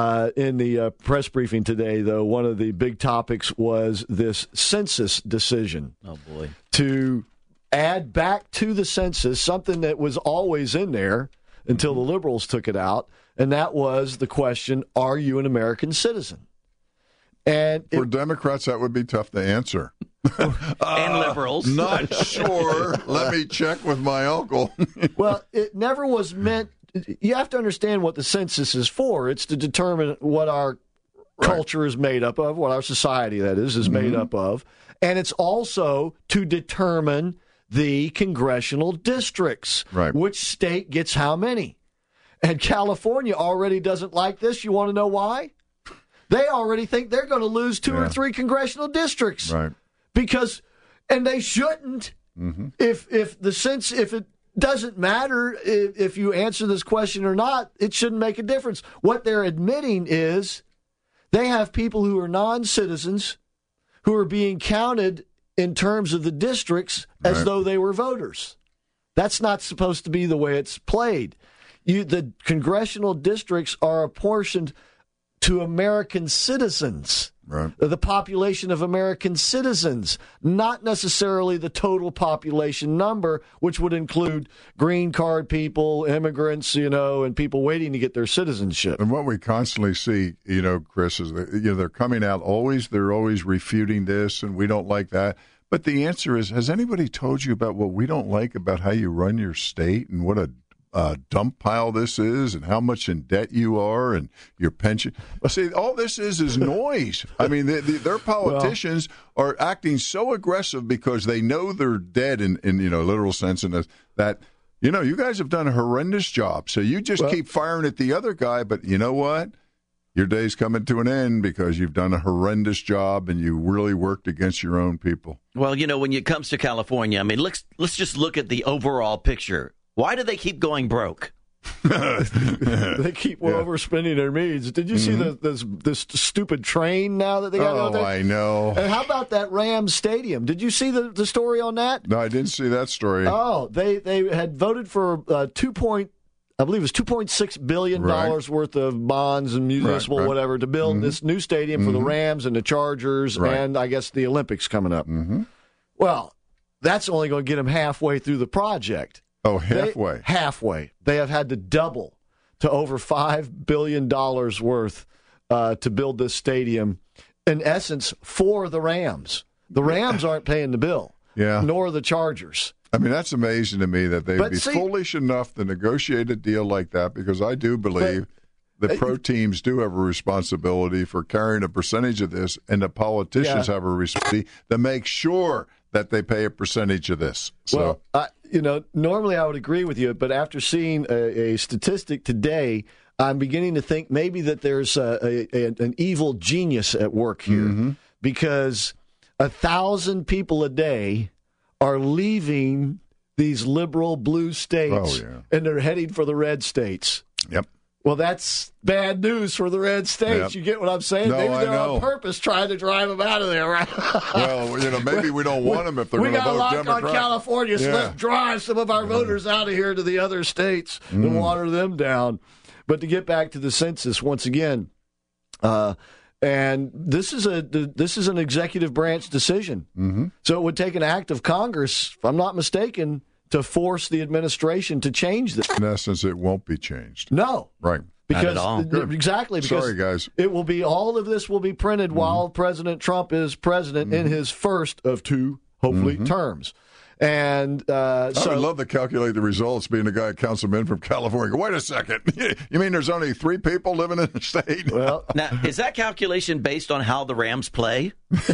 the press briefing today, though, one of the big topics was this census decision. Oh, boy. To add back to the census something that was always in there until the liberals took it out, and that was the question, are you an American citizen? And for Democrats, that would be tough to answer. And liberals. Not sure. Let me check with my uncle. Well, it never was meant. You have to understand what the census is for. It's to determine what our culture is made up of, what our society, that is made up of. And it's also to determine the congressional districts. Right. Which state gets how many? And California already doesn't like this. You want to know why? They already think they're going to lose 2 or 3 congressional districts. Right. And they shouldn't. If it doesn't matter if you answer this question or not, it shouldn't make a difference. What they're admitting is they have people who are non-citizens who are being counted in terms of the districts as though they were voters. That's not supposed to be the way it's played. The congressional districts are apportioned to American citizens, the population of American citizens, not necessarily the total population number, which would include green card people, immigrants, and people waiting to get their citizenship. And what we constantly see, Chris, is that, they're coming out they're always refuting this, and we don't like that. But the answer is, has anybody told you about what we don't like about how you run your state and what a dump pile this is and how much in debt you are and your pension? See, all this is noise. I mean, their politicians are acting so aggressive because they know they're dead in literal sense, and that, you guys have done a horrendous job. So you just keep firing at the other guy, but you know what? your day's coming to an end because you've done a horrendous job and you really worked against your own people. Well, when it comes to California, I mean, let's just look at the overall picture. Why do they keep going broke? They keep overspending their means. Did you see this stupid train now that they got out there? Oh, I know. And how about that Rams stadium? Did you see the story on that? No, I didn't see that story. Oh, they had voted for $2.6 billion worth of bonds and municipal whatever to build this new stadium for the Rams and the Chargers and I guess the Olympics coming up. Well, that's only going to get them halfway through the project. Oh, halfway. Halfway. They have had to double to over $5 billion worth to build this stadium, in essence, for the Rams. The Rams aren't paying the bill, nor the Chargers. I mean, that's amazing to me that they would be foolish enough to negotiate a deal like that, because I do believe the pro teams do have a responsibility for carrying a percentage of this, and the politicians have a responsibility to make sure that they pay a percentage of this. So, normally I would agree with you, but after seeing a statistic today, I'm beginning to think maybe that there's an evil genius at work here, because 1,000 people a day are leaving these liberal blue states, and they're heading for the red states. Yep. Well, that's bad news for the red states. Yep. You get what I'm saying? No, Maybe they're I know. on purpose trying to drive them out of there, right? Well, maybe we don't want them if they're going to vote Democrat. We got a lock on California, so let's drive some of our voters out of here to the other states and water them down. But to get back to the census once again, and this is an executive branch decision. So it would take an act of Congress, if I'm not mistaken, to force the administration to change this. In essence, it won't be changed. No. Right. Because, not at all. Exactly. Because sorry, guys. It will be, all of this will be printed while President Trump is president in his first of two, hopefully, terms. And I would love to calculate the results, being the guy that counts them in from California. Wait a second. You mean there's only 3 people living in the state? Well, now, is that calculation based on how the Rams play?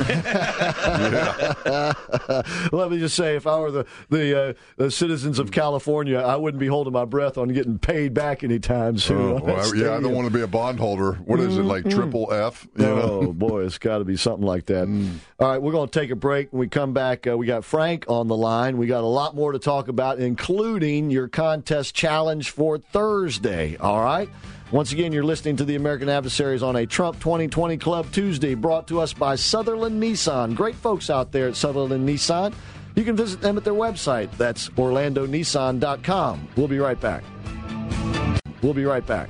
Let me just say, if I were the citizens of California, I wouldn't be holding my breath on getting paid back anytime soon. I don't want to be a bondholder. What is it, like triple F? Oh, boy, it's got to be something like that. All right, we're going to take a break. When we come back, we got Frank on the line. We got a lot more to talk about, including your contest challenge for Thursday. All right? Once again, you're listening to the American Adversaries on a Trump 2020 Club Tuesday, brought to us by Sutherland Nissan. Great folks out there at Sutherland Nissan. You can visit them at their website. That's OrlandoNissan.com. We'll be right back. We'll be right back.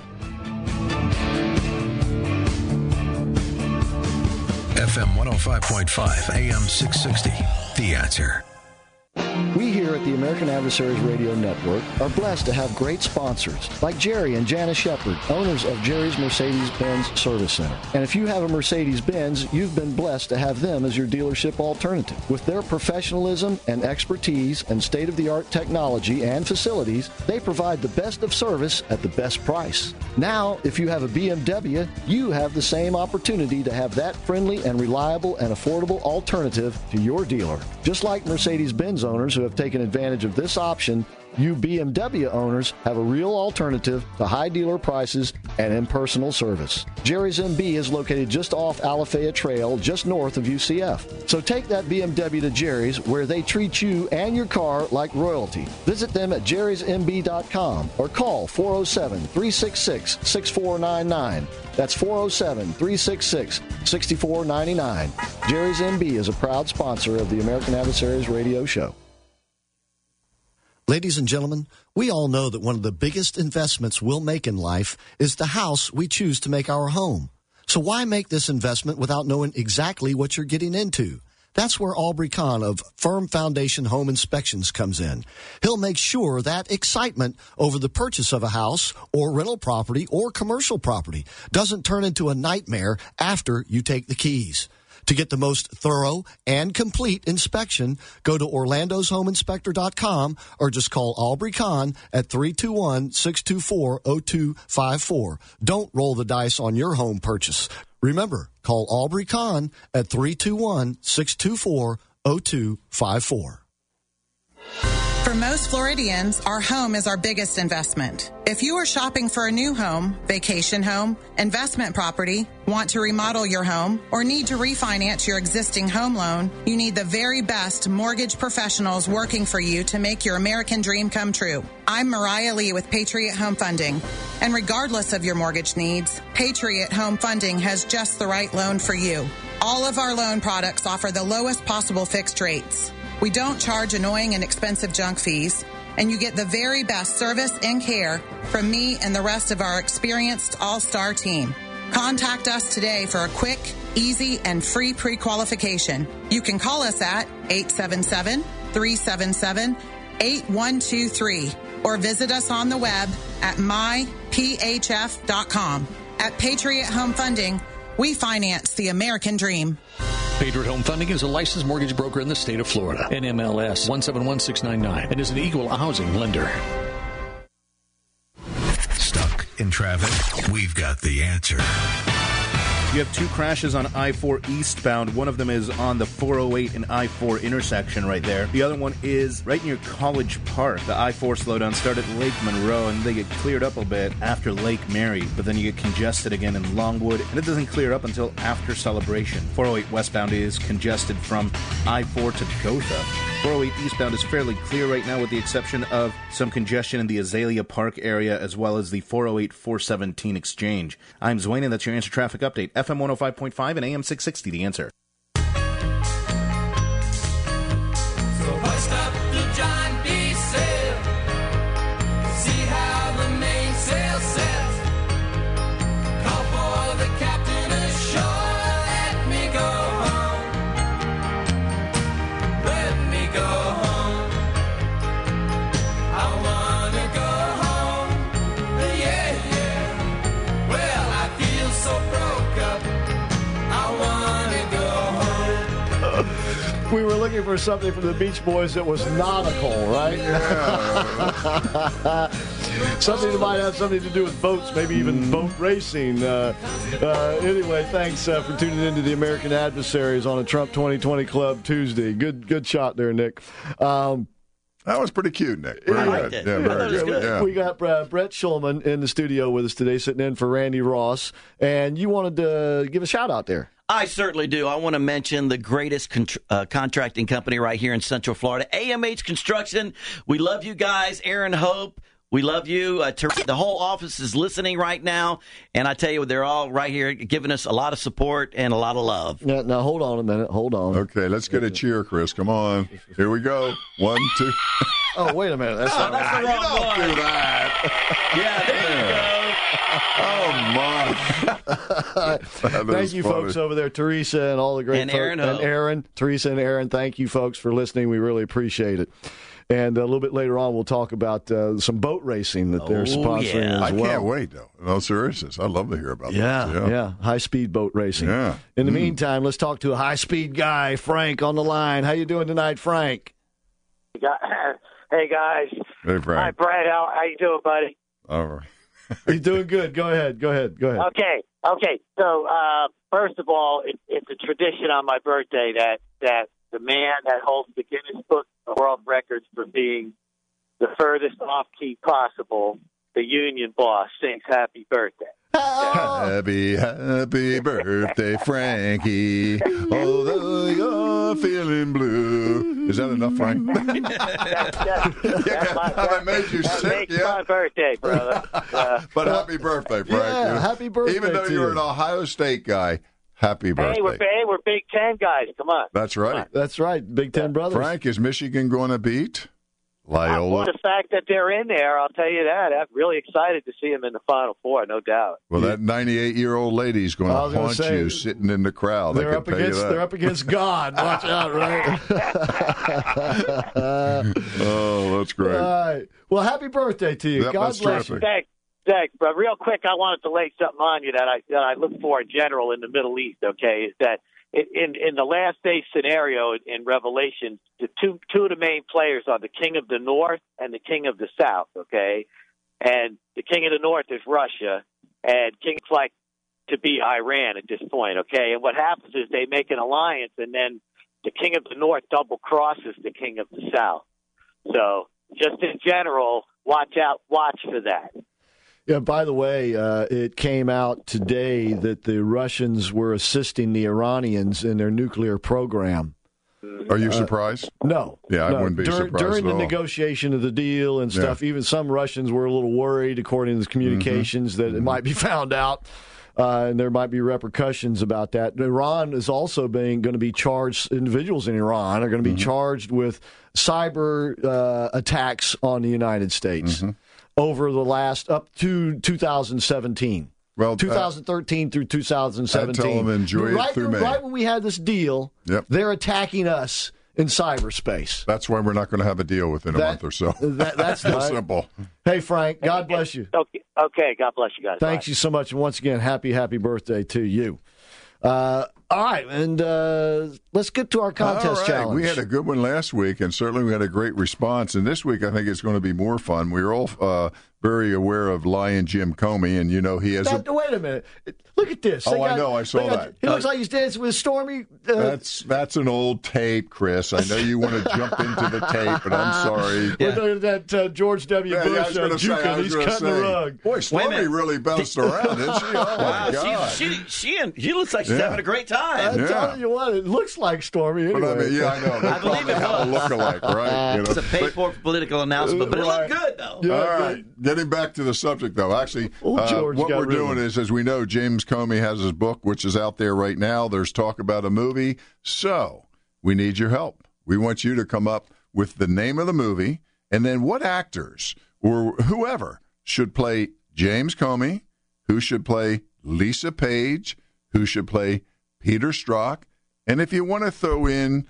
FM 105.5, AM 660. The Answer. We here at the American Adversaries Radio Network are blessed to have great sponsors like Jerry and Janice Shepard, owners of Jerry's Mercedes-Benz Service Center. And if you have a Mercedes-Benz, you've been blessed to have them as your dealership alternative. With their professionalism and expertise and state-of-the-art technology and facilities, they provide the best of service at the best price. Now, if you have a BMW, you have the same opportunity to have that friendly and reliable and affordable alternative to your dealer. Just like Mercedes-Benz owners who have taken advantage of this option, you BMW owners have a real alternative to high dealer prices and impersonal service. Jerry's MB is located just off Alafaya Trail, just north of UCF. So take that BMW to Jerry's, where they treat you and your car like royalty. Visit them at jerrysmb.com or call 407-366-6499. That's 407-366-6499. Jerry's MB is a proud sponsor of the American Adversaries Radio Show. Ladies and gentlemen, we all know that one of the biggest investments we'll make in life is the house we choose to make our home. So why make this investment without knowing exactly what you're getting into? That's where Aubrey Kahn of Firm Foundation Home Inspections comes in. He'll make sure that excitement over the purchase of a house or rental property or commercial property doesn't turn into a nightmare after you take the keys. To get the most thorough and complete inspection, go to orlandoshomeinspector.com or just call Aubrey Kahn at 321-624-0254. Don't roll the dice on your home purchase. Remember, call Aubrey Kahn at 321-624-0254. For most Floridians, our home is our biggest investment. If you are shopping for a new home, vacation home, investment property, want to remodel your home, or need to refinance your existing home loan, you need the very best mortgage professionals working for you to make your American dream come true. I'm Mariah Lee with Patriot Home Funding. And regardless of your mortgage needs, Patriot Home Funding has just the right loan for you. All of our loan products offer the lowest possible fixed rates. We don't charge annoying and expensive junk fees, and you get the very best service and care from me and the rest of our experienced all-star team. Contact us today for a quick, easy, and free pre-qualification. You can call us at 877-377-8123 or visit us on the web at myphf.com. At Patriot Home Funding, we finance the American dream. Patriot Home Funding is a licensed mortgage broker in the state of Florida. NMLS 171699 and is an equal housing lender. Stuck in traffic? We've got the answer. You have two crashes on I-4 eastbound. One of them is on the 408 and I-4 intersection right there. The other one is right near College Park. The I-4 slowdown started at Lake Monroe, and they get cleared up a bit after Lake Mary, but then you get congested again in Longwood, and it doesn't clear up until after Celebration. 408 westbound is congested from I-4 to Gotha. 408 eastbound is fairly clear right now with the exception of some congestion in the Azalea Park area as well as the 408-417 exchange. I'm Zwane, and that's your Answer Traffic Update. FM 105.5 and AM 660, The Answer. So hoist up the John B. sail. See how the mainsail sets. Call for the captain ashore. Let me go home. Let me go home. I wanna go home. Yeah, yeah. Well, I feel so broke up. I wanna go home. We were looking for something from the Beach Boys that was nautical, right? Something that might have something to do with boats, maybe even boat racing. Anyway, thanks for tuning into the American Adversaries on a Trump 2020 Club Tuesday. Good shot there, Nick. That was pretty cute, Nick. Very I liked good. it. Yeah, very good. Yeah. We got Brett Schulman in the studio with us today, sitting in for Randy Ross. And you wanted to give a shout out there. I certainly do. I want to mention the greatest contracting company right here in Central Florida, AMH Construction. We love you guys. Aaron Hope, we love you. The whole office is listening right now. And I tell you, they're all right here giving us a lot of support and a lot of love. Now hold on a minute. Hold on. Okay, let's get a cheer, Chris. Come on. Here we go. 1, 2. Oh, wait a minute. That's not That's right. the wrong Don't one. do that. Yeah, there you go. Oh, my. Thank you, folks over there, Teresa and all the great And folks. Aaron And Hope. Aaron, Teresa and Aaron, thank you, folks, for listening. We really appreciate it. And a little bit later on, we'll talk about some boat racing that they're sponsoring yeah. as I well. can't wait, though. In all seriousness, I'd love to hear about that. Yeah, high-speed boat racing. Yeah. In the meantime, let's talk to a high-speed guy, Frank, on the line. How you doing tonight, Frank? Hey, guys. Hey, Frank. Hi, Brad. How you doing, buddy? All right. You're doing good. Go ahead. Okay. So, first of all, it's a tradition on my birthday that the man that holds the Guinness Book of World Records for being the furthest off-key possible, the union boss, sings happy birthday. Happy birthday, Frankie. Although you're feeling blue. Is that enough, Frank? I made you sick, That's my birthday, brother. But happy birthday, Frank. Yeah, happy birthday Even though to you're you. an Ohio State guy, happy birthday. Hey, we're Big Ten guys. Come on. That's right. That's right. Big Ten brothers. Frank, is Michigan going to beat Loyola? Well, the fact that they're in there, I'll tell you that. I'm really excited to see them in the Final Four, no doubt. Well, that 98-year-old lady's going I was to gonna haunt say, you sitting in the crowd. They're I up can tell you that. They're up against God. Watch out, right? Oh, that's great. All right. Well, happy birthday to you. Yep, God that's bless terrific. you. Thanks. But real quick, I wanted to lay something on you that I look for in general in the Middle East. Okay, is that in the last day scenario in Revelation, the two of the main players are the King of the North and the King of the South. Okay, and the King of the North is Russia, and King's like to be Iran at this point. Okay, and what happens is they make an alliance, and then the King of the North double crosses the King of the South. So just in general, watch for that. Yeah, by the way, it came out today that the Russians were assisting the Iranians in their nuclear program. Are you surprised? No. Yeah, I wouldn't be surprised during at the all. negotiation of the deal and stuff, even some Russians were a little worried, according to the communications, that it might be found out. And there might be repercussions about that. Iran is also going to be charged, individuals in Iran are going to be charged with cyber attacks on the United States over the last, up to 2017. Well, 2013 through 2017. I tell them enjoy it through May. Right when we had this deal, they're attacking us in cyberspace. That's why we're not going to have a deal within a month or so. That's real simple. Hey, Frank, God bless you. Okay, God bless you guys. Thanks you so much. And once again, happy birthday to you. All right, and let's get to our contest challenge. We had a good one last week, and certainly we had a great response. And this week, I think it's going to be more fun. We're all very aware of Lion Jim Comey, and he has Wait a minute. Look at this. I know. I saw that. He looks like he's dancing with Stormy. That's an old tape, Chris. I know you want to jump into the tape, but I'm sorry. We're looking at that George W. Bush juke, he's cutting the rug. Boy, Stormy really bounced around, didn't she? Oh, wow, my God. She looks like she's having a great time. I'm telling you what, it looks like Stormy anyway. But I mean, I know. They I believe it have a look-alike, right? It's a paid-for political announcement, but it looked good, though. Yeah, all right. Getting back to the subject, though. Actually, what we're doing is, as we know, James Comey has his book, which is out there right now. There's talk about a movie. So we need your help. We want you to come up with the name of the movie and then what actors or whoever should play James Comey, who should play Lisa Page, who should play Peter Strzok. And if you want to throw in,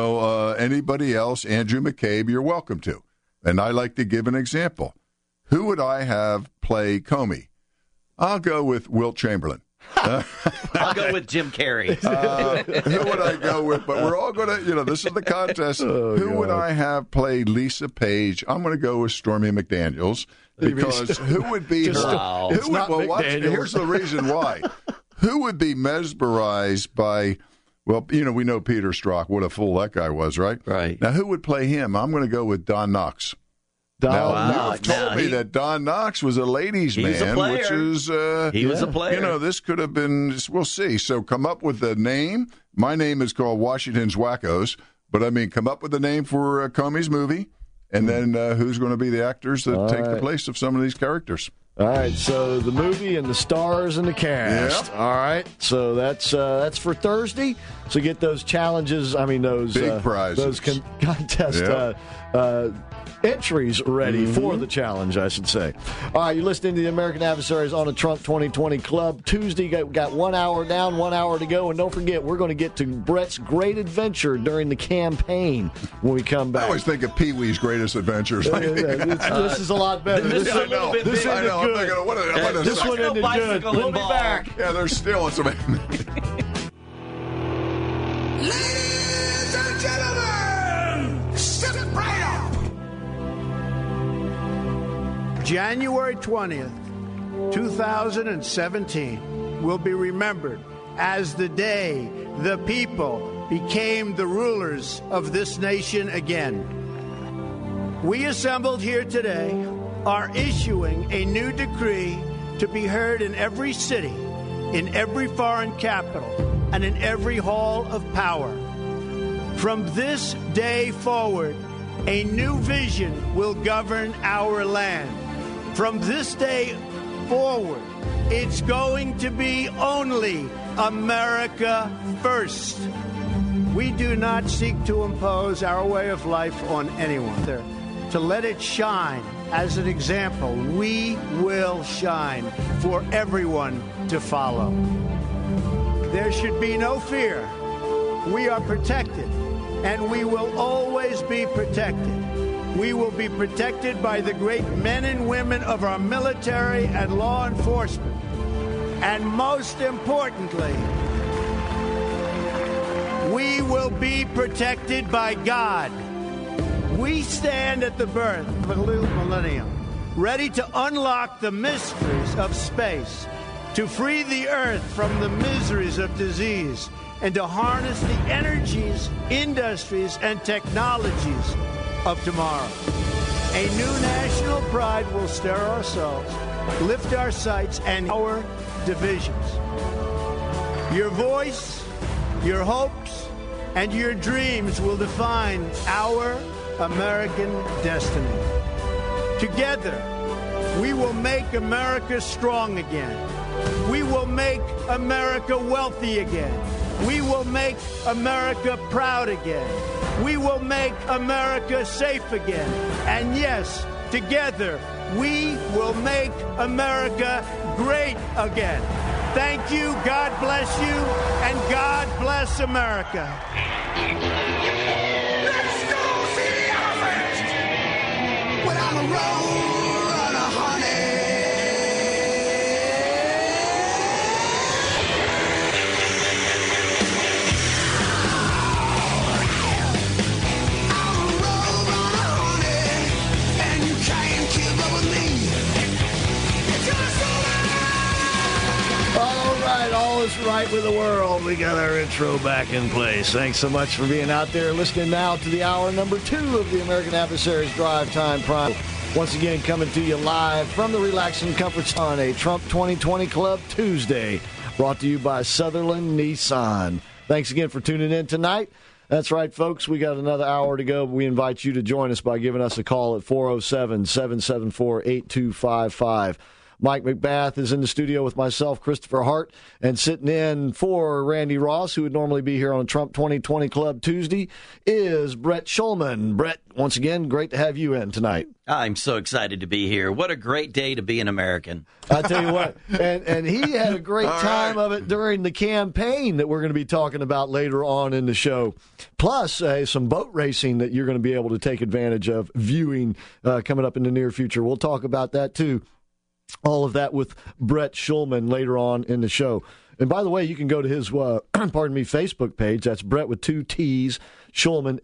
anybody else, Andrew McCabe, you're welcome to. And I like to give an example. Who would I have play Comey? I'll go with Wilt Chamberlain. I'll go with Jim Carrey. Who would I go with? But we're all going to, this is the contest. Who would I have play Lisa Page? I'm going to go with Stormy McDaniels because who would be her? Wow. Here's the reason why. Who would be mesmerized by, we know Peter Strzok. What a fool that guy was, right? Right. Now, who would play him? I'm going to go with Don Knotts. You've told me that Don Knotts was a ladies' man, which is he was a player. This could have been. We'll see. So come up with the name. My name is called Washington's Wackos, but I mean, come up with the name for Comey's movie, and then who's going to be the actors that take the place of some of these characters. All right, so the movie and the stars and the cast. Yep. All right, so that's for Thursday. So get those challenges. I mean, those big prizes, those contest entries ready for the challenge, I should say. All right, you're listening to the American Adversaries on the Trump 2020 Club. Tuesday, got 1 hour down, 1 hour to go. And don't forget, we're going to get to Brett's great adventure during the campaign when we come back. I always think of Pee-wee's Greatest Adventures. This is a lot better. This is a little bit this bigger. ended good. This one ended good. We'll be back. Yeah, there's still some. Ladies and gentlemen, step right up. January 20th, 2017 will be remembered as the day the people became the rulers of this nation again. We assembled here today are issuing a new decree to be heard in every city, in every foreign capital, and in every hall of power. From this day forward, a new vision will govern our land. From this day forward, it's going to be only America first. We do not seek to impose our way of life on anyone. To let it shine as an example, we will shine for everyone to follow. There should be no fear. We are protected, and we will always be protected. We will be protected by the great men and women of our military and law enforcement. And most importantly, we will be protected by God. We stand at the birth of a new millennium, ready to unlock the mysteries of space, to free the earth from the miseries of disease, and to harness the energies, industries, and technologies of tomorrow. A new national pride will stir our souls, lift our sights, and our divisions. Your voice, your hopes, and your dreams will define our American destiny. Together, we will make America strong again. We will make America wealthy again. We will make America proud again. We will make America safe again. And yes, together, we will make America great again. Thank you, God bless you, and God bless America. Let's go see the elephant! When on the road, runner, honey. All is right with the world. We got our intro back in place. Thanks so much for being out there listening now to the hour number 2 of the American Adversaries Drive Time Prime. Once again, coming to you live from the Relaxing Comforts on a Trump 2020 Club Tuesday, brought to you by Sutherland Nissan. Thanks again for tuning in tonight. That's right, folks. We got another hour to go. We invite you to join us by giving us a call at 407-774-8255. Mike McBath is in the studio with myself, Christopher Hart, and sitting in for Randy Ross, who would normally be here on Trump 2020 Club Tuesday, is Brett Schulman. Brett, once again, great to have you in tonight. I'm so excited to be here. What a great day to be an American. I tell you what, and he had a great time of it during the campaign that we're going to be talking about later on in the show. Plus, some boat racing that you're going to be able to take advantage of viewing coming up in the near future. We'll talk about that, too. All of that with Brett Schulman later on in the show. And by the way, you can go to his, Facebook page. That's Brett with 2 T's, Schulman,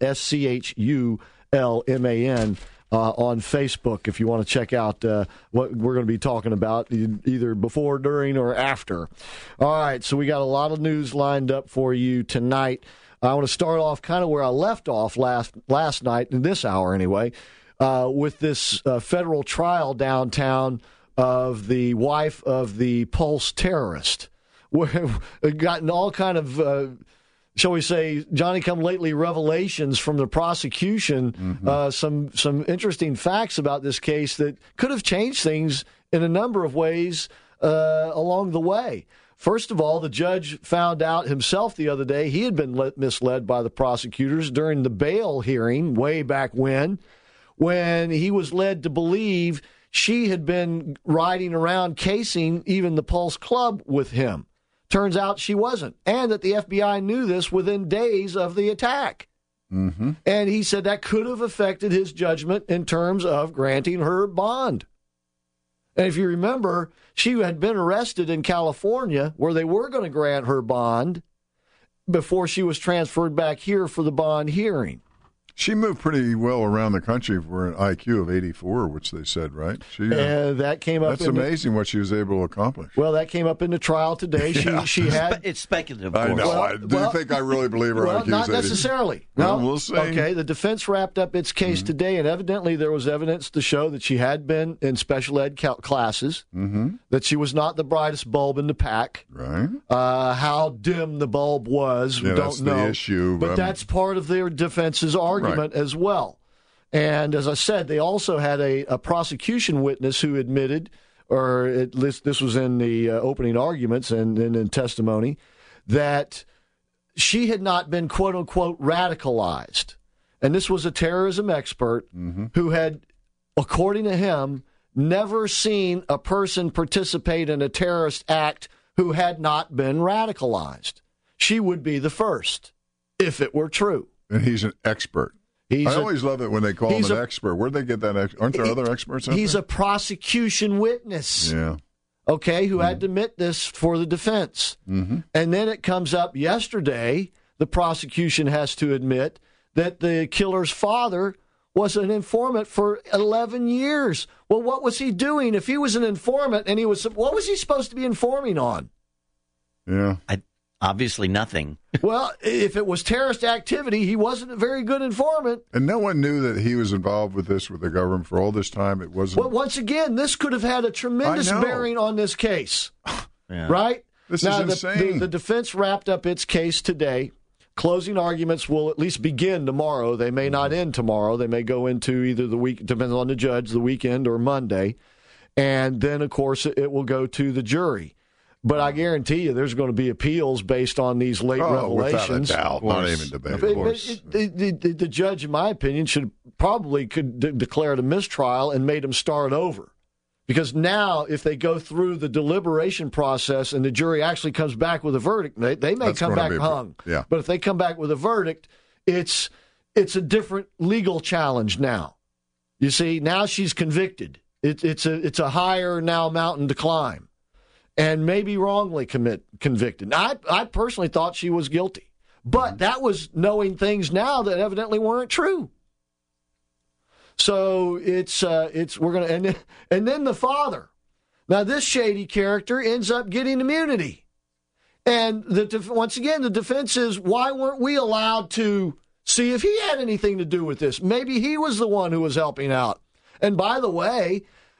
SCHULMAN, on Facebook if you want to check out what we're going to be talking about either before, during, or after. All right, so we got a lot of news lined up for you tonight. I want to start off kind of where I left off last night, in this hour anyway, with this federal trial downtown of the wife of the Pulse terrorist. We've gotten all kind of, shall we say, Johnny-come-lately revelations from the prosecution, some interesting facts about this case that could have changed things in a number of ways along the way. First of all, the judge found out himself the other day he had been misled by the prosecutors during the bail hearing way back when he was led to believe she had been riding around casing even the Pulse Club with him. Turns out she wasn't, and that the FBI knew this within days of the attack. Mm-hmm. And he said that could have affected his judgment in terms of granting her bond. And if you remember, she had been arrested in California where they were going to grant her bond before she was transferred back here for the bond hearing. She moved pretty well around the country for an IQ of 84, which they said, right? That came up. That's amazing what she was able to accomplish. Well, that came up in the trial today. She had. It's speculative. I know. Do you think I really believe her IQ is 80? Not necessarily. No, we'll see. Okay, the defense wrapped up its case today, and evidently there was evidence to show that she had been in special ed classes, that she was not the brightest bulb in the pack. Right. How dim the bulb was, we don't know. The issue. But that's part of their defense's argument as well. And as I said, they also had a prosecution witness who admitted, or at least this was in the opening arguments and in testimony, that she had not been, quote-unquote, radicalized. And this was a terrorism expert who had, according to him, never seen a person participate in a terrorist act who had not been radicalized. She would be the first, if it were true. And he's an expert. I always love it when they call him an expert. Where'd they get that? Aren't there other experts out there? He's a prosecution witness. Yeah. Okay, who had to admit this for the defense. And then it comes up yesterday, the prosecution has to admit that the killer's father was an informant for 11 years. Well, what was he doing? If he was an informant and what was he supposed to be informing on? Yeah. Obviously nothing. Well, if it was terrorist activity, he wasn't a very good informant. And no one knew that he was involved with this with the government for all this time. It wasn't. Well, once again, this could have had a tremendous bearing on this case, right? This now, is insane. The defense wrapped up its case today. Closing arguments will at least begin tomorrow. They may not end tomorrow. They may go into either the week, depends on the judge, the weekend or Monday. And then, of course, it will go to the jury. But I guarantee you there's going to be appeals based on these late revelations. Without a doubt. Not even debate. The judge, in my opinion, could declare it a mistrial and made him start over. Because now, if they go through the deliberation process and the jury actually comes back with a verdict, they may come back hung. Yeah. But if they come back with a verdict, it's a different legal challenge now. You see, now she's convicted. It's a higher now mountain to climb. And maybe wrongly convicted. I personally thought she was guilty. But that was knowing things now that evidently weren't true. So we're gonna and then the father. Now this shady character ends up getting immunity. And once again, the defense is, why weren't we allowed to see if he had anything to do with this? Maybe he was the one who was helping out. And by the way,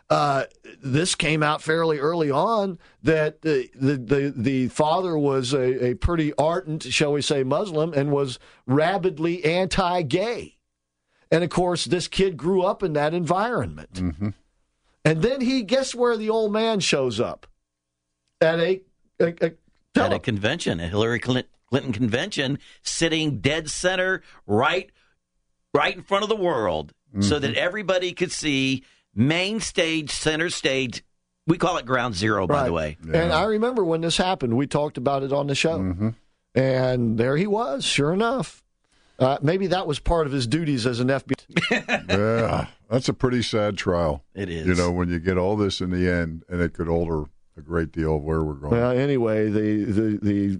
this came out fairly early on that the father was a pretty ardent, shall we say, Muslim and was rabidly anti-gay. And, of course, this kid grew up in that environment. Mm-hmm. And then guess where the old man shows up? At a convention, a Hillary Clinton convention, sitting dead center right in front of the world so that everybody could see. Main stage, center stage. We call it ground zero, by the way. Yeah. And I remember when this happened, we talked about it on the show. Mm-hmm. And there he was, sure enough. Maybe that was part of his duties as an FBI. Yeah, that's a pretty sad trial. It is. You know, when you get all this in the end, and it could alter a great deal of where we're going. Well, anyway, the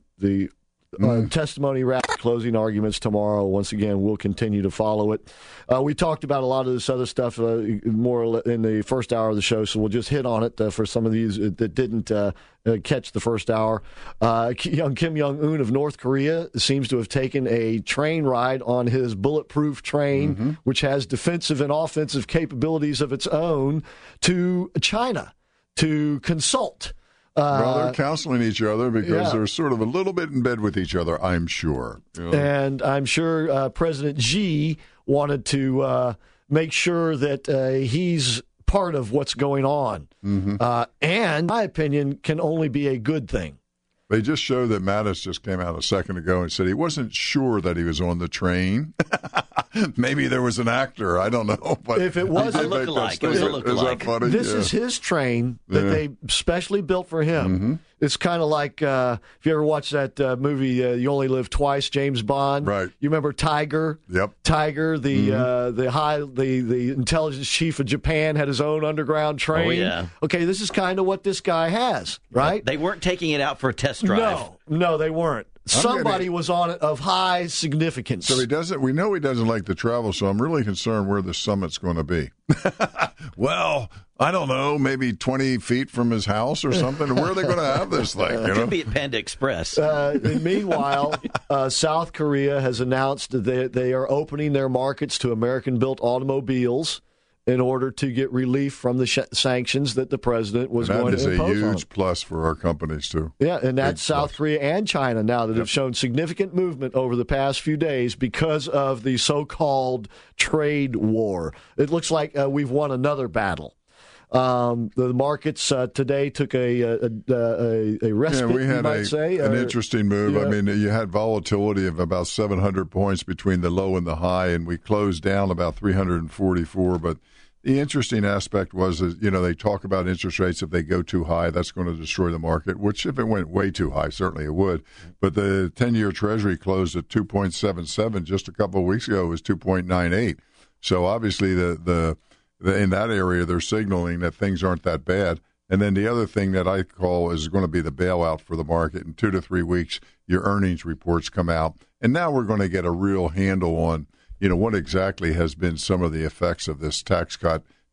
testimony wrap, closing arguments tomorrow. Once again, we'll continue to follow it. We talked about a lot of this other stuff more in the first hour of the show, so we'll just hit on it for some of these that didn't catch the first hour. Young Kim Jong-un of North Korea seems to have taken a train ride on his bulletproof train, which has defensive and offensive capabilities of its own, to China to consult. Well, they're counseling each other because they're sort of a little bit in bed with each other, I'm sure. You know? And I'm sure President Xi wanted to make sure that he's part of what's going on. And, in my opinion, can only be a good thing. They just showed that Mattis just came out a second ago and said he wasn't sure that he was on the train. Maybe there was an actor. I don't know. But if it was a lookalike, it was a lookalike. Is that funny? This is his train that they specially built for him. It's kind of like if you ever watch that movie, You Only Live Twice, James Bond. Right. You remember Tiger? Yep. Tiger, the intelligence chief of Japan, had his own underground train. Oh, yeah. Okay, this is kind of what this guy has, right? They weren't taking it out for a test drive. No, they weren't. Somebody was on it of high significance. So we know he doesn't like to travel, so I'm really concerned where the summit's going to be. Well, I don't know, maybe 20 feet from his house or something. Where are they going to have this thing? It could be at Panda Express. Meanwhile, South Korea has announced that they are opening their markets to American-built automobiles in order to get relief from the sanctions that the president was going to impose on them. That is a huge plus for our companies, too. Yeah, and that's South Korea and China now that have shown significant movement over the past few days because of the so-called trade war. It looks like we've won another battle. The markets today took a respite, we had you might say. An interesting move. Yeah. I mean, you had volatility of about 700 points between the low and the high, and we closed down about 344, but the interesting aspect was, they talk about interest rates. If they go too high, that's going to destroy the market, which if it went way too high, certainly it would. But the 10-year Treasury closed at 2.77. Just a couple of weeks ago, it was 2.98. So obviously in that area, they're signaling that things aren't that bad. And then the other thing that I call is going to be the bailout for the market. In 2 to 3 weeks, your earnings reports come out. And now we're going to get a real handle on what exactly has been some of the effects of this tax cut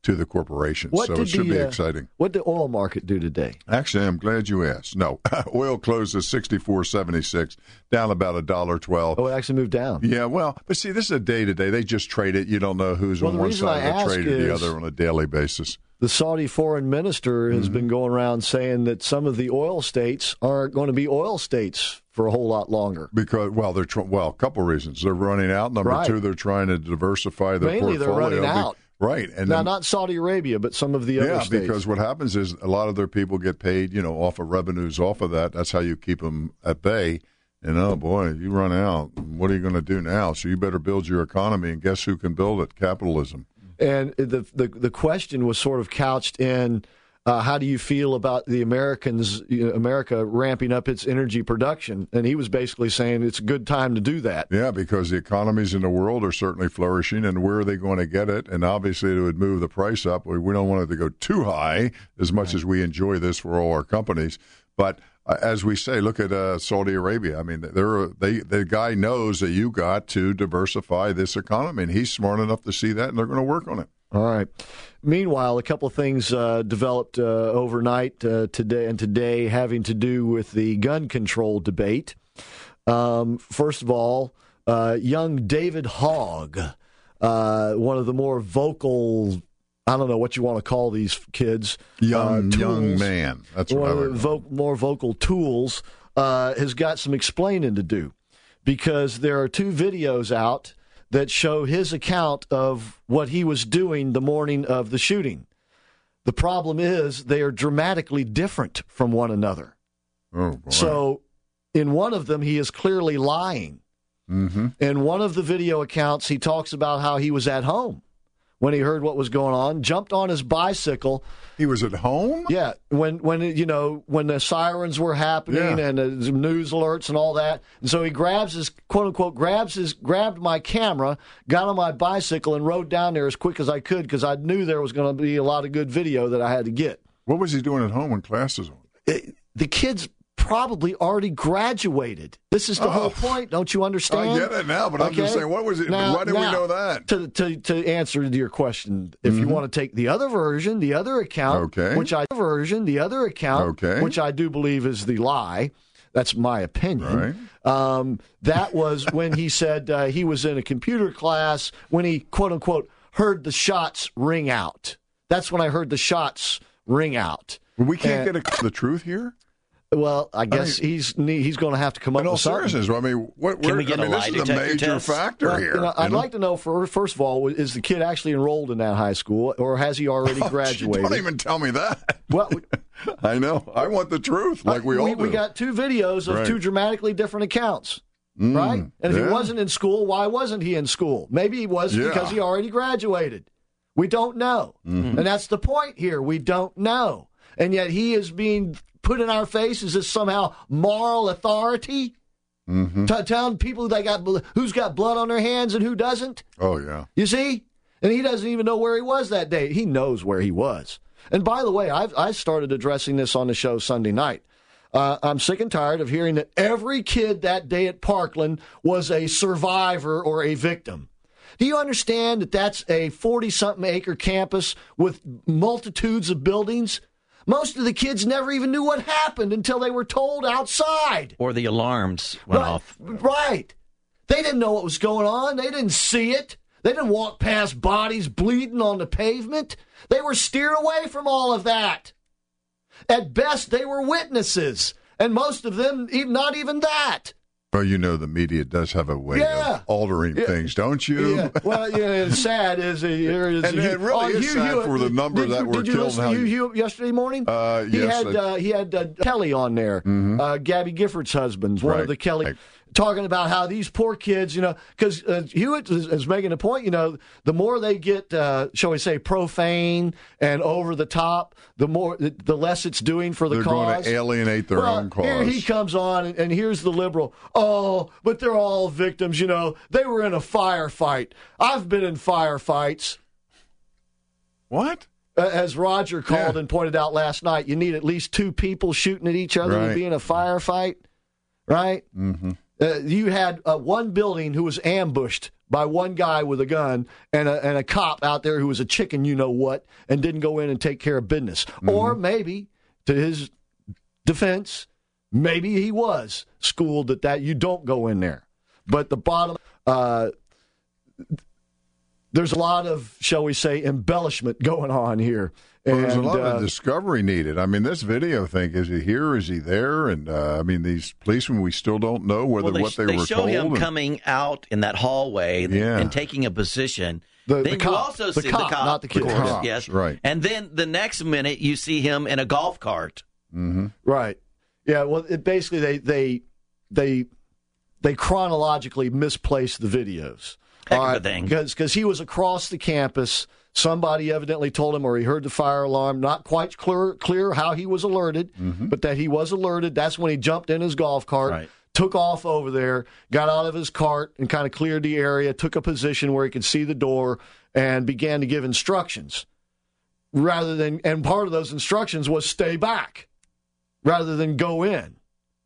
to the corporations. So it should be exciting. What did the oil market do today? Actually, I'm glad you asked. No, oil closed at $64.76, down about $1.12. Oh, it actually moved down. Yeah, well, but see, this is a day-to-day. They just trade it. You don't know who's on one side of the trade or the other on a daily basis. The Saudi foreign minister has been going around saying that some of the oil states aren't going to be oil states for a whole lot longer. Because, they're a couple reasons. They're running out. Number two, they're trying to diversify their portfolio. Mainly they're running out. Right. And now, not Saudi Arabia, but some of the other states. Yeah, because what happens is a lot of their people get paid, off of revenues off of that. That's how you keep them at bay. And, oh, boy, you run out. What are you going to do now? So you better build your economy, and guess who can build it? Capitalism. And the question was sort of couched in, how do you feel about the America ramping up its energy production? And he was basically saying it's a good time to do that. Yeah, because the economies in the world are certainly flourishing, and where are they going to get it? And obviously it would move the price up. We don't want it to go too high as much as we enjoy this for all our companies. But as we say, look at Saudi Arabia. I mean, the guy knows that you got to diversify this economy, and he's smart enough to see that, and they're going to work on it. All right. Meanwhile, a couple of things developed overnight today having to do with the gun control debate. First of all, young David Hogg, one of the more vocal, I don't know what you want to call these kids. Young man. That's what I would more vocal tools, has got some explaining to do, because there are two videos out that show his account of what he was doing the morning of the shooting. The problem is they are dramatically different from one another. Oh, boy. So in one of them, he is clearly lying. Mm-hmm. In one of the video accounts, he talks about how he was at home when he heard what was going on, jumped on his bicycle. He was at home? Yeah, when the sirens were happening and the news alerts and all that. And so he grabs his, quote unquote, grabbed my camera, got on my bicycle and rode down there as quick as I could, because I knew there was going to be a lot of good video that I had to get. What was he doing at home when class was on? The kids probably already graduated. This is the whole point. Don't you understand? I get it now, but I'm just saying, what was it? Why did we know that? To answer to your question, if you want to take the other version, the other account, which I do believe is the lie. That's my opinion. Right. That was when he said he was in a computer class when he, quote unquote, heard the shots ring out. That's when I heard the shots ring out. We can't get the truth here? Well, I guess he's going to have to come up with something. Seriousness, I mean, can we get a lie this is a major test? factor here. I'd like to know, first of all, is the kid actually enrolled in that high school, or has he already graduated? Don't even tell me that. Well, I know. I want the truth, like we all do. We got two videos of two dramatically different accounts, right? And if he wasn't in school, why wasn't he in school? Maybe he was because he already graduated. We don't know. And that's the point here. We don't know. And yet he is being put in our faces as somehow moral authority, telling people who's got blood on their hands and who doesn't. Oh, yeah. You see? And he doesn't even know where he was that day. He knows where he was. And by the way, I started addressing this on the show Sunday night. I'm sick and tired of hearing that every kid that day at Parkland was a survivor or a victim. Do you understand that that's a 40-something acre campus with multitudes of buildings? Most of the kids never even knew what happened until they were told outside. Or the alarms went off. Right. They didn't know what was going on. They didn't see it. They didn't walk past bodies bleeding on the pavement. They were steered away from all of that. At best, they were witnesses. And most of them, not even that. Well, the media does have a way of altering things, don't you? Yeah. Well, it's sad. And it really is sad for the number that were killed. Did you listen to Hugh yesterday morning? Yes. He had Kelly on there, Gabby Gifford's husband, one of the Kelly, talking about how these poor kids, because Hewitt is making a point, the more they get, shall we say, profane and over the top, the less it's doing for the cause. They're going to alienate their own cause. Here he comes on, and here's the liberal. Oh, but they're all victims, They were in a firefight. I've been in firefights. What? As Roger called and pointed out last night, you need at least two people shooting at each other to be in a firefight, right? Mm-hmm. You had one building who was ambushed by one guy with a gun and a cop out there who was a chicken, you know what, and didn't go in and take care of business. Mm-hmm. Or maybe, to his defense, maybe he was schooled that you don't go in there. But the bottom, there's a lot of, shall we say, embellishment going on here. Well, there's a lot of discovery needed. I mean, this video thing, is he here? Is he there? And, these policemen, we still don't know what they were told. They show him coming out in that hallway and taking a position. Then you also see the cop, not the kid. Yes, right. And then the next minute, you see him in a golf cart. Mm-hmm. Right. Yeah, well, basically, they chronologically misplaced the videos. Heck of a thing. Because he was across the campus. Somebody evidently told him, or he heard the fire alarm. Not quite clear how he was alerted, but that he was alerted. That's when he jumped in his golf cart, took off over there, got out of his cart and kind of cleared the area, took a position where he could see the door, and began to give instructions. And part of those instructions was stay back rather than go in.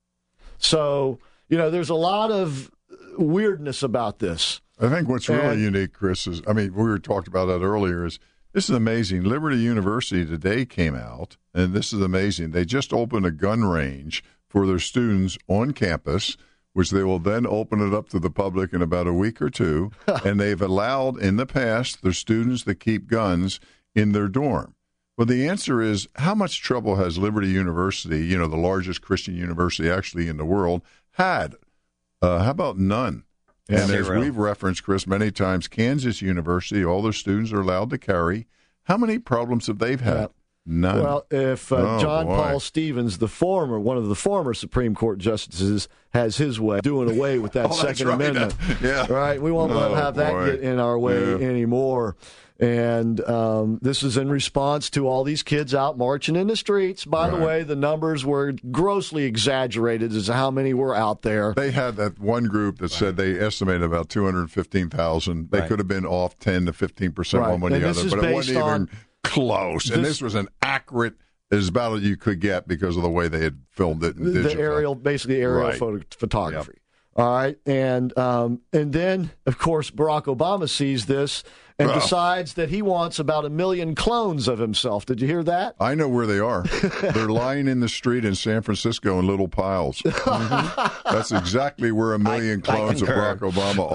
So, there's a lot of weirdness about this. I think what's really unique, Chris, is, we were talking about that earlier, is this is amazing. Liberty University today came out, and this is amazing. They just opened a gun range for their students on campus, which they will then open it up to the public in about a week or two, and they've allowed in the past their students to keep guns in their dorm. Well, the answer is, how much trouble has Liberty University, the largest Christian university actually in the world, had? How about none? And as we've referenced, Chris, many times, Kansas University, all their students are allowed to carry. How many problems have they had? None. Well, if John Paul Stevens, one of the former Supreme Court justices, has his way, doing away with that Second Amendment. Right? We won't have that get in our way anymore. And this is in response to all these kids out marching in the streets. By the way, the numbers were grossly exaggerated as to how many were out there. They had that one group that said they estimated about 215,000. They could have been off 10 to 15% one way or the other, but it wasn't even close. And this was an accurate, as about as you could get because of the way they had filmed it. The aerial photography. Yep. All right, and then, of course, Barack Obama sees this and decides that he wants about 1 million clones of himself. Did you hear that? I know where they are. They're lying in the street in San Francisco in little piles. That's exactly where 1 million clones of Barack Obama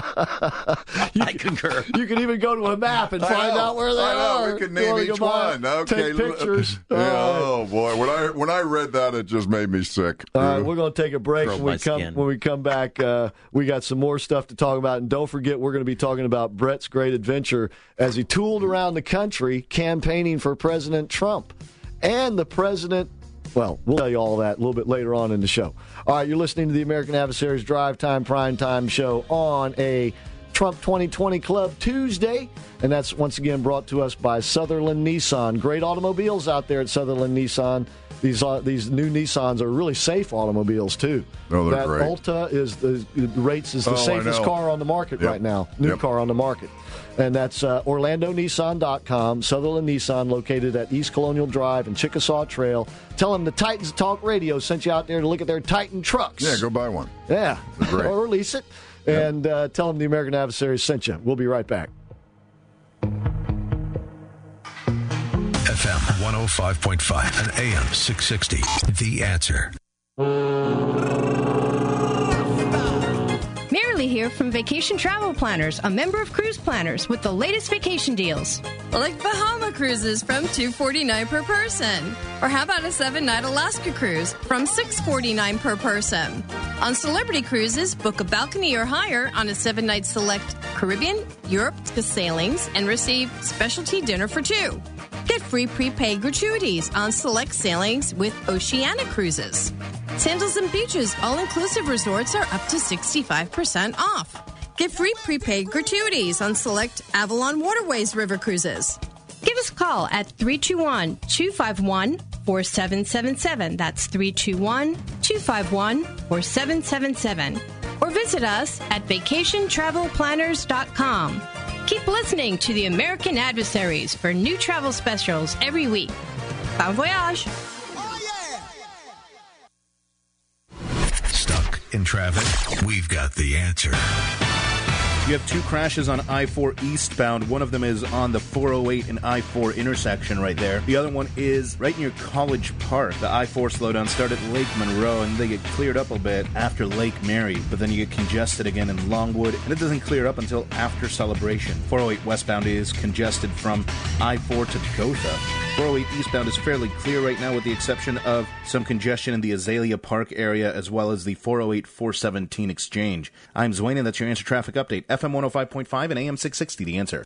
are. I concur. You can even go to a map and find out where they are. We can name each one. Okay. Take pictures. Oh, boy. When I read that, it just made me sick. All right, we're going to take a break. When we come back, we got some more stuff to talk about. And don't forget, we're going to be talking about Brett's great adventure as he tooled around the country campaigning for President Trump. And the president, well, we'll tell you all that a little bit later on in the show. All right, you're listening to the American Adversaries Drive Time Prime Time show on a Trump 2020 Club Tuesday. And that's once again brought to us by Sutherland Nissan. Great automobiles out there at Sutherland Nissan. These new Nissans are really safe automobiles, too. Oh, they're that great. Ulta rates as the safest car on the market right now. New car on the market. And that's OrlandoNissan.com. Sutherland Nissan, located at East Colonial Drive and Chickasaw Trail. Tell them the Titans Talk Radio sent you out there to look at their Titan trucks. Yeah, go buy one. Yeah, or lease it. Yep. And tell them the American Adversaries sent you. We'll be right back. FM 105.5 and AM 660. The Answer. Marilee here from Vacation Travel Planners, a member of Cruise Planners, with the latest vacation deals. Like Bahama cruises from $249 per person. Or how about a 7-night Alaska cruise from $649 per person? On Celebrity Cruises, book a balcony or higher on a 7-night select Caribbean, Europe sailings and receive specialty dinner for 2. Get free prepaid gratuities on select sailings with Oceanic Cruises. Sandals and Beaches all-inclusive resorts are up to 65% off. Get free prepaid gratuities on select Avalon Waterways River Cruises. Give us a call at 321-251-4777. That's 321-251-4777. Or visit us at vacationtravelplanners.com. Keep listening to the American Adversaries for new travel specials every week. Bon voyage! Stuck in traffic? We've got the answer. You have two crashes on I-4 eastbound. One of them is on the 408 and I-4 intersection right there. The other one is right near College Park. The I-4 slowdown started at Lake Monroe, and they get cleared up a bit after Lake Mary, but then you get congested again in Longwood, and it doesn't clear up until after Celebration. 408 westbound is congested from I-4 to Gotha. 408 eastbound is fairly clear right now with the exception of some congestion in the Azalea Park area as well as the 408-417 exchange. I'm Zwane, and that's your Answer Traffic Update. FM 105.5 and AM 660, The Answer.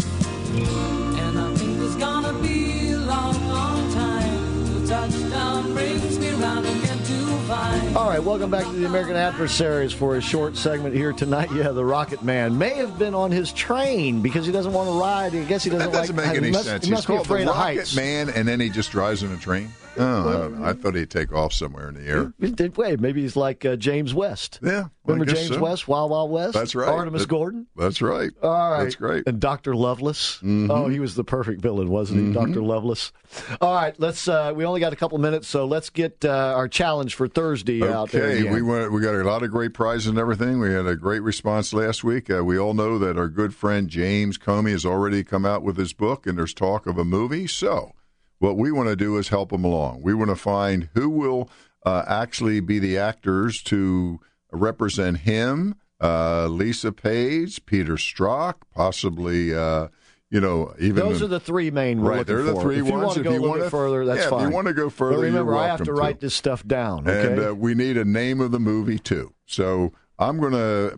And I think it's gonna be a long, long time till touchdown brings me round again to find. All right, welcome back to the American Adversaries for a short segment here tonight. Yeah, the Rocket Man may have been on his train because he doesn't want to ride. I guess he doesn't That doesn't make any sense. He must be called afraid the of Rocket heights. Man, and then he just drives in a train. Oh, I don't know. I thought he'd take off somewhere in the air. Wait, maybe he's like James West. Yeah. Remember I guess James so. West, Wild Wild West? That's right. Artemis Gordon? That's right. All right. That's great. And Dr. Lovelace. Oh, he was the perfect villain, wasn't he, Dr. Lovelace? All right, let's. We only got a couple minutes, so let's get our challenge for Thursday out there. Okay, we got a lot of great prizes and everything. We had a great response last week. We all know that our good friend James Comey has already come out with his book, and there's talk of a movie. So what we want to do is help him along. We want to find who will actually be the actors to represent him, Lisa Page, Peter Strzok, possibly, even... Those are the three main we're right, looking they're the for. three if you ones. want to go a little bit further, that's fine. If you want to go further, but remember, you're I have to write this stuff down, okay? And we need a name of the movie, too. So I'm going to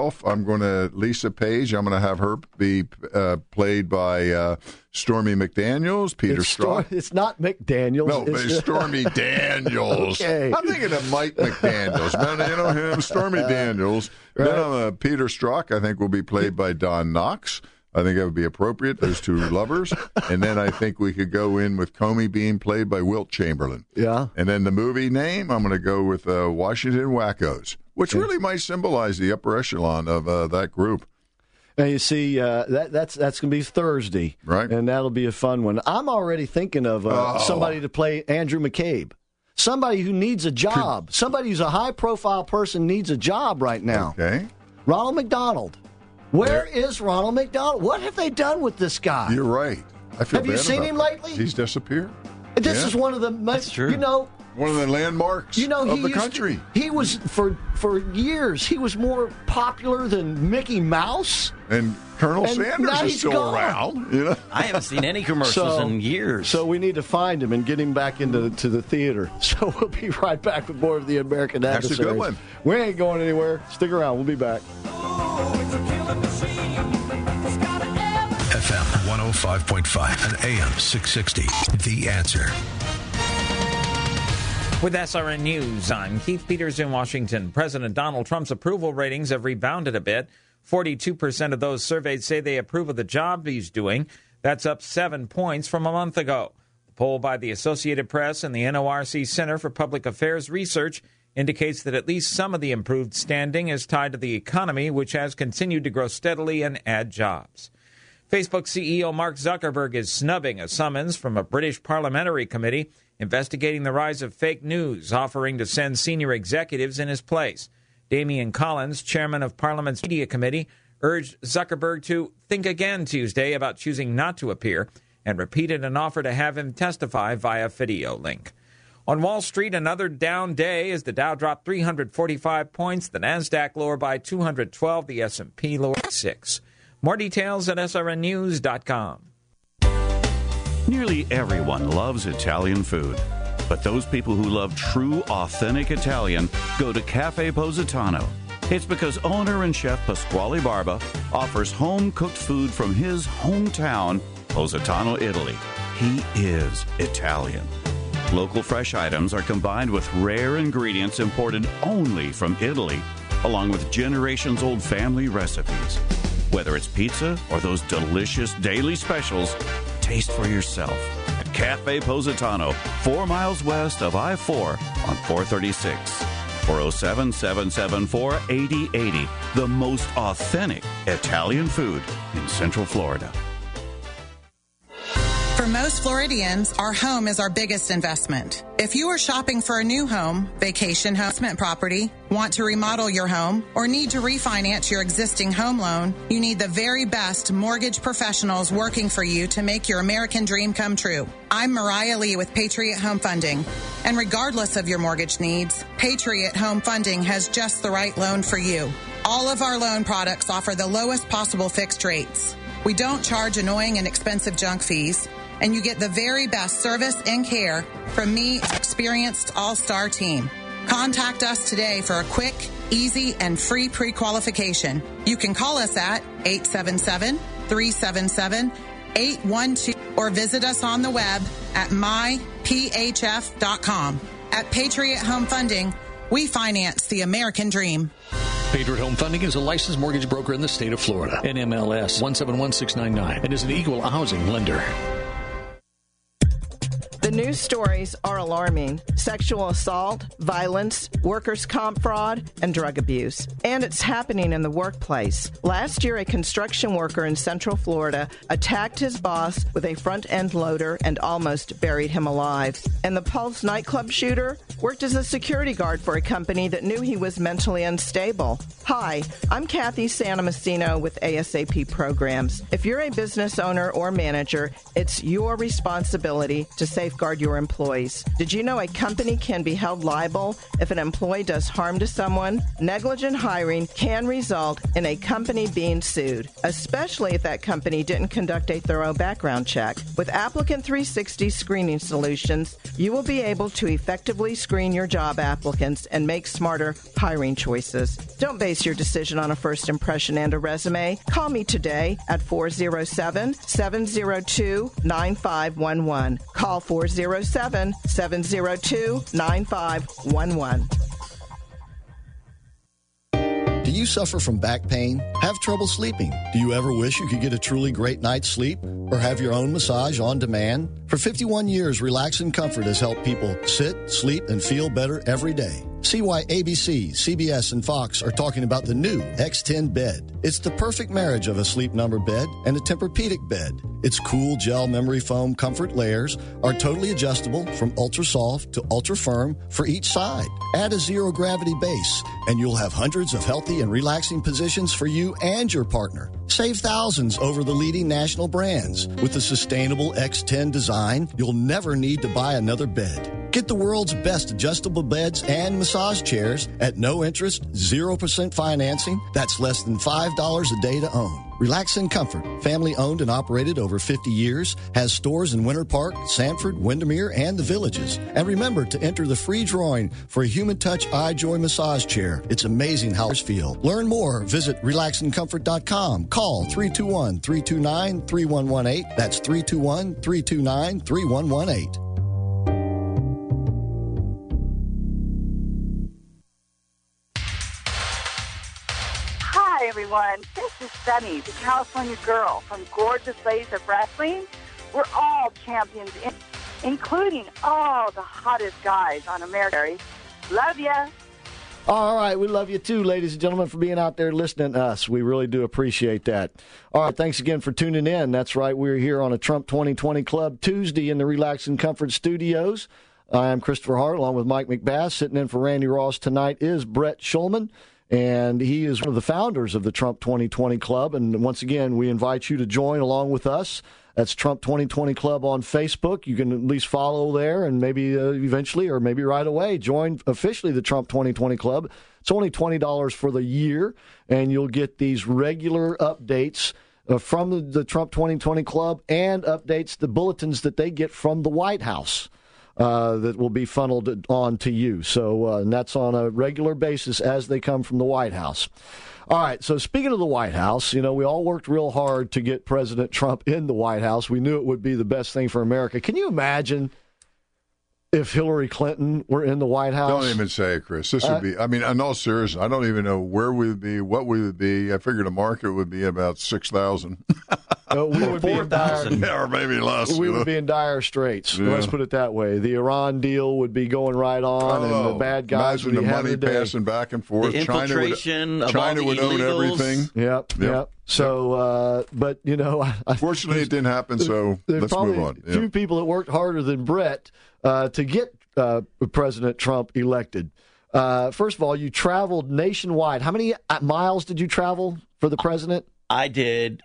Lisa Page, I'm going to have her be played by Stormy McDaniels, Peter Strzok. It's not McDaniels. No, but it's Stormy Daniels. Okay. I'm thinking of Mike McDaniels. Man, you know him, Stormy Daniels. Right. Then Peter Strzok, I think, will be played by Don Knotts. I think that would be appropriate, those two lovers. And then I think we could go in with Comey being played by Wilt Chamberlain. Yeah. And then the movie name, I'm going to go with Washington Wackos, which really might symbolize the upper echelon of that group. Now, you see, that's going to be Thursday. Right. And that'll be a fun one. I'm already thinking of somebody to play Andrew McCabe. Somebody who needs a job. Somebody who's a high-profile person needs a job right now. Okay. Ronald McDonald. Where is Ronald McDonald? What have they done with this guy? You're right. I feel Have you bad seen about him that. lately? He's disappeared. This is one of the most, one of the landmarks of the country. He was, for years, he was more popular than Mickey Mouse. And Colonel And now Sanders is he's still gone. around. You know? I haven't seen any commercials in years. So we need to find him and get him back into the theater. So we'll be right back with more of the American That's a Adversaries. good one. We ain't going anywhere. Stick around. We'll be back. FM 105.5 and AM 660. The Answer. With SRN News, I'm Keith Peters in Washington. President Donald Trump's approval ratings have rebounded a bit. 42% of those surveyed say they approve of the job he's doing. That's up 7 points from a month ago. The poll by the Associated Press and the NORC Center for Public Affairs Research indicates that at least some of the improved standing is tied to the economy, which has continued to grow steadily and add jobs. Facebook CEO Mark Zuckerberg is snubbing a summons from a British parliamentary committee investigating the rise of fake news, offering to send senior executives in his place. Damian Collins, chairman of Parliament's Media Committee, urged Zuckerberg to think again Tuesday about choosing not to appear and repeated an offer to have him testify via video link. On Wall Street, another down day as the Dow dropped 345 points, the Nasdaq lower by 212, the S&P lower by 6. More details at srnnews.com. Nearly everyone loves Italian food. But those people who love true, authentic Italian go to Cafe Positano. It's because owner and chef Pasquale Barba offers home-cooked food from his hometown, Positano, Italy. He is Italian. Local fresh items are combined with rare ingredients imported only from Italy, along with generations-old family recipes. Whether it's pizza or those delicious daily specials, taste for yourself at Cafe Positano, 4 miles west of I-4 on 436. 407-774-8080, the most authentic Italian food in Central Florida. For most Floridians, our home is our biggest investment. If you are shopping for a new home, vacation home, investment property, want to remodel your home, or need to refinance your existing home loan, you need the very best mortgage professionals working for you to make your American dream come true. I'm Mariah Lee with Patriot Home Funding. And regardless of your mortgage needs, Patriot Home Funding has just the right loan for you. All of our loan products offer the lowest possible fixed rates. We don't charge annoying and expensive junk fees, and you get the very best service and care from me, experienced all-star team. Contact us today for a quick, easy, and free pre-qualification. You can call us at 877-377-812 or visit us on the web at myphf.com. At Patriot Home Funding, we finance the American dream. Patriot Home Funding is a licensed mortgage broker in the state of Florida. NMLS 171699 and is an equal housing lender. The news stories are alarming. Sexual assault, violence, workers' comp fraud, and drug abuse. And it's happening in the workplace. Last year, a construction worker in Central Florida attacked his boss with a front-end loader and almost buried him alive. And the Pulse nightclub shooter worked as a security guard for a company that knew he was mentally unstable. Hi, I'm Kathy Santomassino with ASAP Programs. If you're a business owner or manager, it's your responsibility to safeguard your employees. Did you know a company can be held liable if an employee does harm to someone? Negligent hiring can result in a company being sued, especially if that company didn't conduct a thorough background check. With Applicant 360 screening solutions, you will be able to effectively screen your job applicants and make smarter hiring choices. Don't base your decision on a first impression and a resume. Call me today at 407-702-9511. Call 407-702-9511. Do you suffer from back pain? Have trouble sleeping? Do you ever wish you could get a truly great night's sleep? Or have your own massage on demand? For 51 years, Relax and Comfort has helped people sit, sleep, and feel better every day. See why ABC, CBS, and Fox are talking about the new X10 bed. It's the perfect marriage of a Sleep Number bed and a Tempur-Pedic bed. Its cool gel memory foam comfort layers are totally adjustable from ultra soft to ultra firm for each side. Add a zero gravity base and you'll have hundreds of healthy and relaxing positions for you and your partner. Save thousands over the leading national brands. With the sustainable X10 design, you'll never need to buy another bed. Get the world's best adjustable beds and massage chairs at no interest, 0% financing. That's less than $5 a day to own. Relax and Comfort, family owned and operated over 50 years, has stores in Winter Park, Sanford, Windermere, and the Villages. And remember to enter the free drawing for a Human Touch iJoy massage chair. It's amazing how it's feel. Learn more. Visit relaxandcomfort.com. Call 321-329-3118. That's 321-329-3118. Hi, everyone. This is Sunny, the California girl from Gorgeous Ladies of Wrestling. We're all champions, including all the hottest guys on America. Love ya. All right, we love you too, ladies and gentlemen, for being out there listening to us. We really do appreciate that. All right, thanks again for tuning in. That's right, we're here on a Trump 2020 Club Tuesday in the Relax and Comfort Studios. I'm Christopher Hart, along with Mike McBass. Sitting in for Randy Ross tonight is Brett Schulman. And he is one of the founders of the Trump 2020 Club. And once again, we invite you to join along with us. That's Trump 2020 Club on Facebook. You can at least follow there and maybe eventually or maybe right away join officially the Trump 2020 Club. It's only $20 for the year, and you'll get these regular updates from the Trump 2020 Club and updates, the bulletins that they get from the White House. That will be funneled on to you. So and that's on a regular basis as they come from the White House. All right, so speaking of the White House, you know, we all worked real hard to get President Trump in the White House. We knew it would be the best thing for America. Can you imagine if Hillary Clinton were in the White House? Don't even say it, Chris. This would be, I mean, in all seriousness, I don't even know where we would be, what we would be. I figured a market would be about 6,000. we would be in dire, 4,000. Yeah, or maybe less. we would be in dire straits. Yeah. Let's put it that way. The Iran deal would be going right on, and the bad guys would imagine be the having money a day. passing back and forth. The infiltration of China all would the own illegals. everything. Yep. So, but Fortunately, it didn't happen. So there's let's probably move on. a few people that worked harder than Brett to get President Trump elected. First of all, you traveled nationwide. How many miles did you travel for the president? I did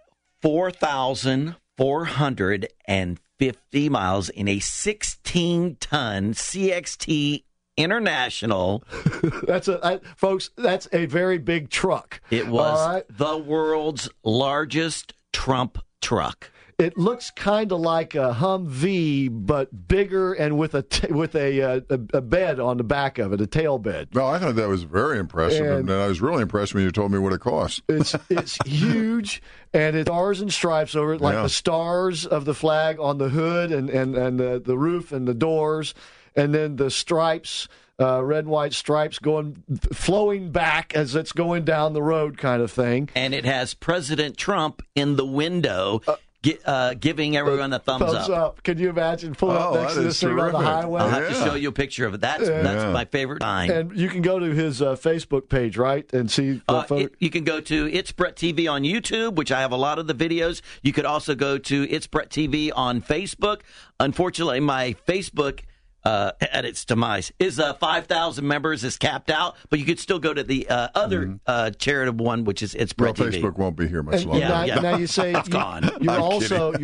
4,450 miles in a 16-ton CXT International. Folks, that's a very big truck. It was All right? the world's largest Trump truck. It looks kind of like a Humvee, but bigger and with a bed on the back of it, a tail bed. No, I thought that was very impressive, and I was really impressed when you told me what it cost. It's huge, and it's stars and stripes over it, like the stars of the flag on the hood and the roof and the doors, and then the stripes. Red and white stripes flowing back as it's going down the road, kind of thing. And it has President Trump in the window, giving everyone a thumbs up. Can you imagine pulling up next to this thing on the highway? I'll have to show you a picture of it. That's my favorite time. And you can go to his Facebook page, right, and see the photo. You can go to It's Brett TV on YouTube, which I have a lot of the videos. You could also go to It's Brett TV on Facebook. Unfortunately, my Facebook at its demise is 5,000 members is capped out, but you could still go to the other charitable one, which is It's Brett TV. Facebook won't be here much longer. Now you say it's gone. You're also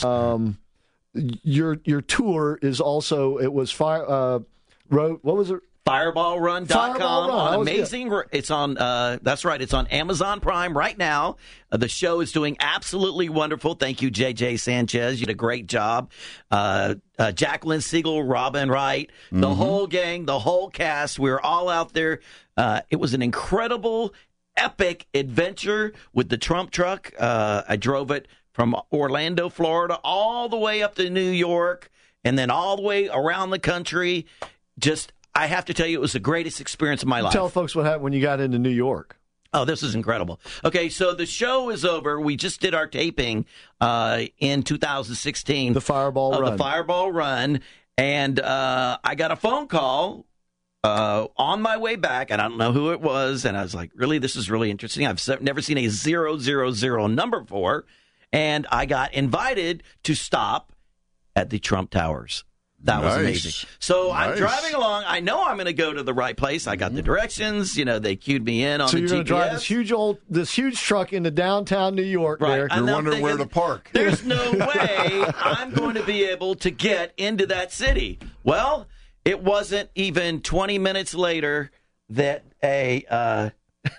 your tour is also it was what was it? FireballRun.com. Fireball Run. On amazing. It's on. That's right. It's on Amazon Prime right now. The show is doing absolutely wonderful. Thank you, JJ Sanchez. You did a great job. Jacqueline Siegel, Robin Wright, the whole gang, the whole cast. We were all out there. It was an incredible, epic adventure with the Trump truck. I drove it from Orlando, Florida, all the way up to New York, and then all the way around the country. I have to tell you, it was the greatest experience of my life. Tell folks what happened when you got into New York. Oh, this is incredible. Okay, so the show is over. We just did our taping in 2016. The Fireball Run. The Fireball Run. And I got a phone call on my way back, and I don't know who it was. And I was like, really, this is really interesting. I've never seen a 000 number before. And I got invited to stop at the Trump Towers. That was amazing. So I'm driving along. I know I'm going to go to the right place. I got the directions. They cued me in on the GPS. So you're going to drive this huge truck into downtown New York. Right. There. You're wondering where to park. There's no way I'm going to be able to get into that city. Well, it wasn't even 20 minutes later that I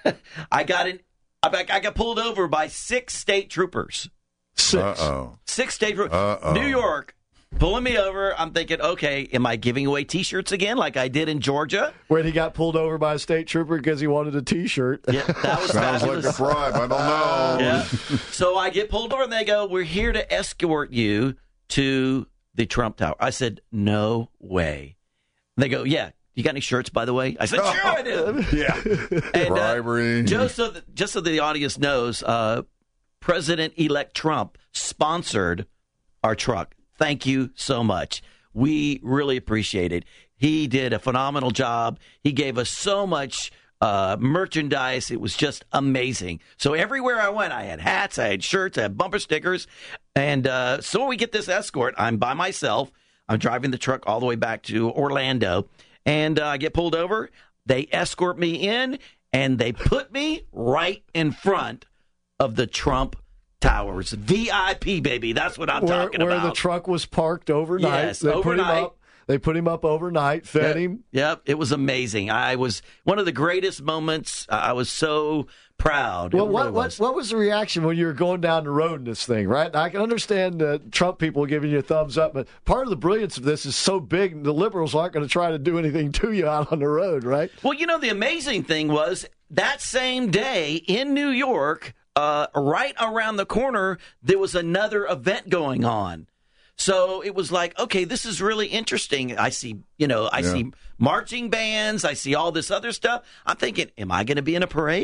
got pulled over by 6 state troopers. 6 state troopers. New York. Pulling me over, I'm thinking, okay, am I giving away T-shirts again like I did in Georgia? When he got pulled over by a state trooper because he wanted a T-shirt. Yeah, that was Sounds fabulous. like a bribe. I don't know. Yeah. So I get pulled over, and they go, we're here to escort you to the Trump Tower. I said, no way. They go, yeah. You got any shirts, by the way? I said, sure I do. Yeah. And, bribery. Just so the audience knows, President-elect Trump sponsored our truck. Thank you so much. We really appreciate it. He did a phenomenal job. He gave us so much merchandise. It was just amazing. So everywhere I went, I had hats, I had shirts, I had bumper stickers. And so we get this escort. I'm by myself. I'm driving the truck all the way back to Orlando. And I get pulled over. They escort me in, and they put me right in front of the Trump Towers. VIP, baby. That's what I'm talking about. Where the truck was parked overnight. Yes, overnight. They put him up overnight, fed him. Yep, it was amazing. I was one of the greatest moments. I was so proud. Well, what was the reaction when you were going down the road in this thing, right? I can understand Trump people giving you a thumbs up, but part of the brilliance of this is so big, the liberals aren't going to try to do anything to you out on the road, right? Well, the amazing thing was that same day in New York, right around the corner, there was another event going on. So it was like, okay, this is really interesting. I see, see marching bands. I see all this other stuff. I'm thinking, am I going to be in a parade?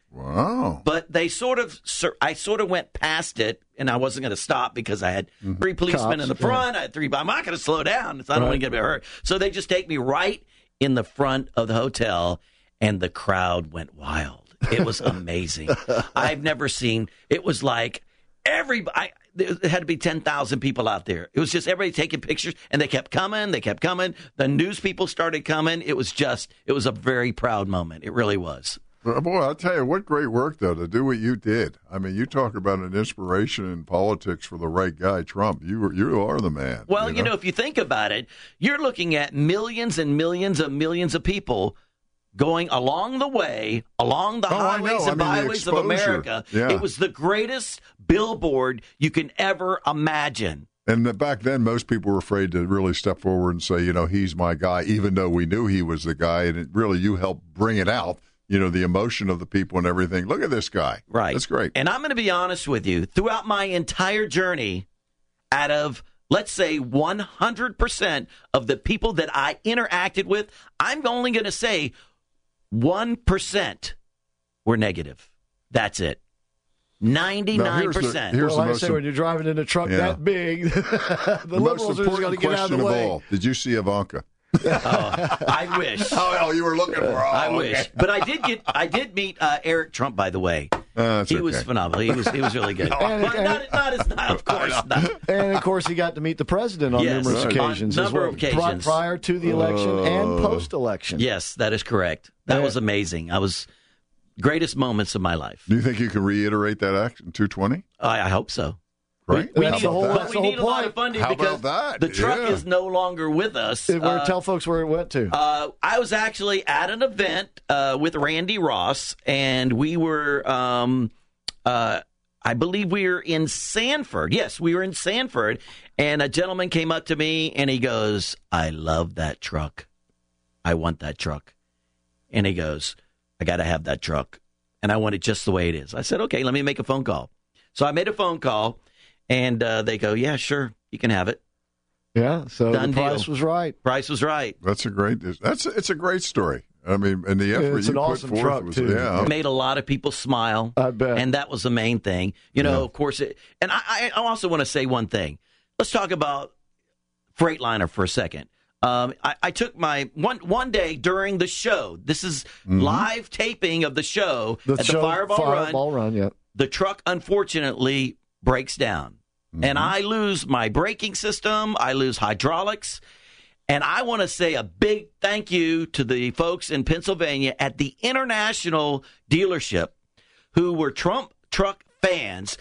Wow. But I sort of went past it, and I wasn't going to stop because I had 3 policemen in the front. I had 3, but I'm not going to slow down. So I don't want to get hurt. So they just take me right in the front of the hotel, and the crowd went wild. It was amazing. I've never seen. It was like everybody. There had to be 10,000 people out there. It was just everybody taking pictures, and they kept coming. They kept coming. The news people started coming. It was a very proud moment. It really was. Boy, I'll tell you, what great work, though, to do what you did. I mean, you talk about an inspiration in politics for the right guy, Trump. You are the man. Well, you know, if you think about it, you're looking at millions and millions of people going along the way, along the highways and byways of America. Yeah. It was the greatest billboard you can ever imagine. And back then, most people were afraid to really step forward and say, you know, he's my guy, even though we knew he was the guy. And it really, you helped bring it out, you know, the emotion of the people and everything. Look at this guy. Right. That's great. And I'm going to be honest with you. Throughout my entire journey, out of, let's say, 100% of the people that I interacted with, I'm only going to say 1% were negative. That's it. 99%. Well, like I say, when you're driving in a truck that big, the liberals are just going to get out of the way. Did you see Ivanka? I wish. Oh, you were looking for her. I wish. But I did meet Eric Trump, by the way. He was phenomenal. He was really good. Of course not. And of course, he got to meet the president on numerous occasions on as well. Of occasions. Prior to the election and post-election. Yes, that is correct. That was amazing. Greatest moments of my life. Do you think you can reiterate that act in 220? I hope so. Right. We need a lot of funding because the truck is no longer with us. Tell folks where it went to. I was actually at an event with Randy Ross, and we were, I believe we were in Sanford. Yes, we were in Sanford, and a gentleman came up to me, and he goes, "I love that truck. I want that truck." And he goes, "I got to have that truck, and I want it just the way it is." I said, "Okay, let me make a phone call." So I made a phone call. And they go, "Yeah, sure, you can have it." Yeah, so Done the price deal. was right. Price was right. It's a great story. I mean, and the effort it's you an awesome put forth truck was, too. yeah. It made a lot of people smile. I bet. And that was the main thing. You know, of course, and I also want to say one thing. Let's talk about Freightliner for a second. I took my one day during the show. This is live taping of the show at the Fireball Run. Yeah. The truck, unfortunately, breaks down. And I lose my braking system. I lose hydraulics. And I want to say a big thank you to the folks in Pennsylvania at the International dealership who were Trump truck fans.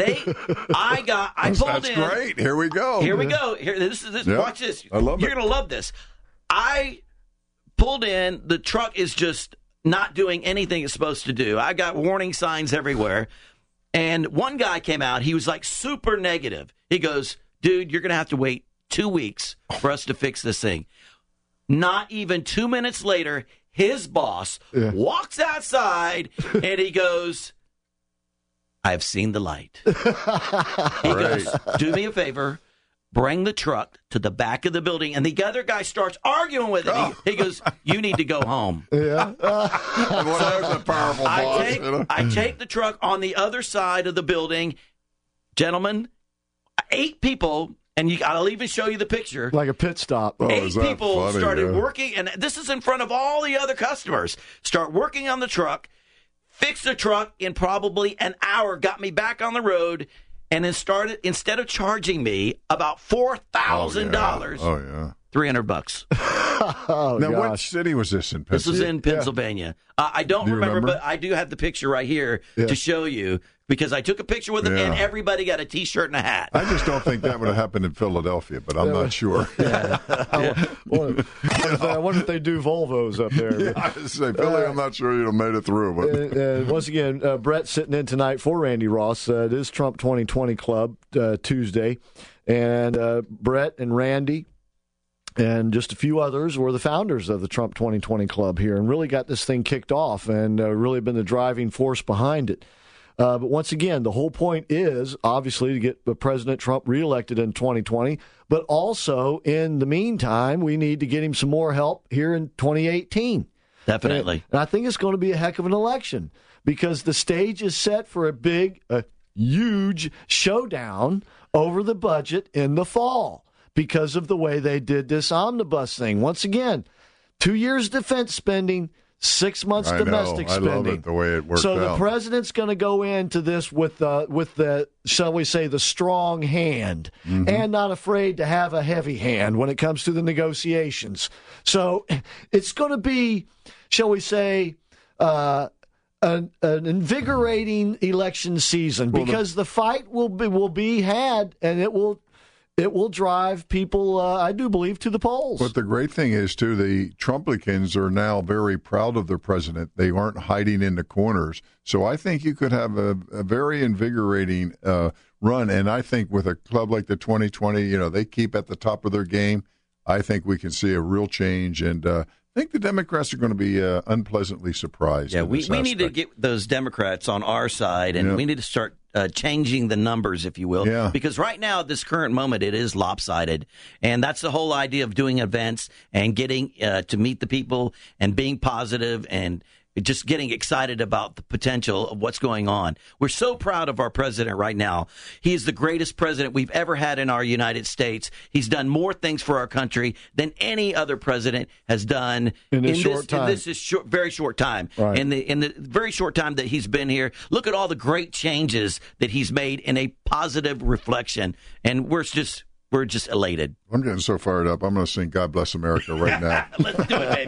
I pulled in. That's great. Here we go. Yeah. Watch this. I love You're going to love this. I pulled in. The truck is just not doing anything it's supposed to do. I got warning signs everywhere. And one guy came out. He was like super negative. He goes, "Dude, you're going to have to wait 2 weeks for us to fix this thing." Not even 2 minutes later, his boss walks outside and he goes, "I've seen the light." He goes, "Do me a favor. Bring the truck to the back of the building." And the other guy starts arguing with him. He goes, "You need to go home." Yeah. There's a powerful boss. I take the truck on the other side of the building. Gentlemen, 8 people, and I'll even show you the picture. Like a pit stop. 8 people started working, and this is in front of all the other customers. Start working on the truck, fix the truck in probably an hour, got me back on the road. And then instead of charging me about $4,000, $300. Now, what city was this in? This was in Pennsylvania. I don't remember, but I do have the picture right here to show you because I took a picture with him and everybody got a T-shirt and a hat. I just don't think that would have happened in Philadelphia, but I'm not sure. I wonder if they do Volvos up there. I was say, Philly, I'm not sure you'd have made it through. But once again, Brett sitting in tonight for Randy Ross. It is Trump 2020 Club Tuesday. And Brett and Randy and just a few others were the founders of the Trump 2020 Club here and really got this thing kicked off and really been the driving force behind it. But once again, the whole point is obviously to get President Trump reelected in 2020, but also in the meantime, we need to get him some more help here in 2018. Definitely. And I think it's going to be a heck of an election because the stage is set for a huge showdown over the budget in the fall because of the way they did this omnibus thing. Once again, 2 years defense spending, 6 months domestic spending. I love it the way it worked out. So the president's going to go into this with the, shall we say, the strong hand, and not afraid to have a heavy hand when it comes to the negotiations. So it's going to be, shall we say, an invigorating election season, because the fight will be had, and it will drive people, I do believe, to the polls. But the great thing is, too, the Trumplicans are now very proud of their president. They aren't hiding in the corners. So I think you could have a very invigorating run. And I think with a club like the 2020, they keep at the top of their game. I think we can see a real change. And I think the Democrats are going to be unpleasantly surprised. Yeah, we need to get those Democrats on our side, and we need to start changing the numbers, if you will. Yeah. Because right now, at this current moment, it is lopsided. And that's the whole idea of doing events and getting to meet the people and being positive and just getting excited about the potential of what's going on. We're so proud of our president right now. He is the greatest president we've ever had in our United States. He's done more things for our country than any other president has done in this short time. In this very short time. Right. In the very short time that he's been here, look at all the great changes that he's made in a positive reflection. And we're just elated. I'm getting so fired up. I'm going to sing God Bless America right now. Let's do it, baby.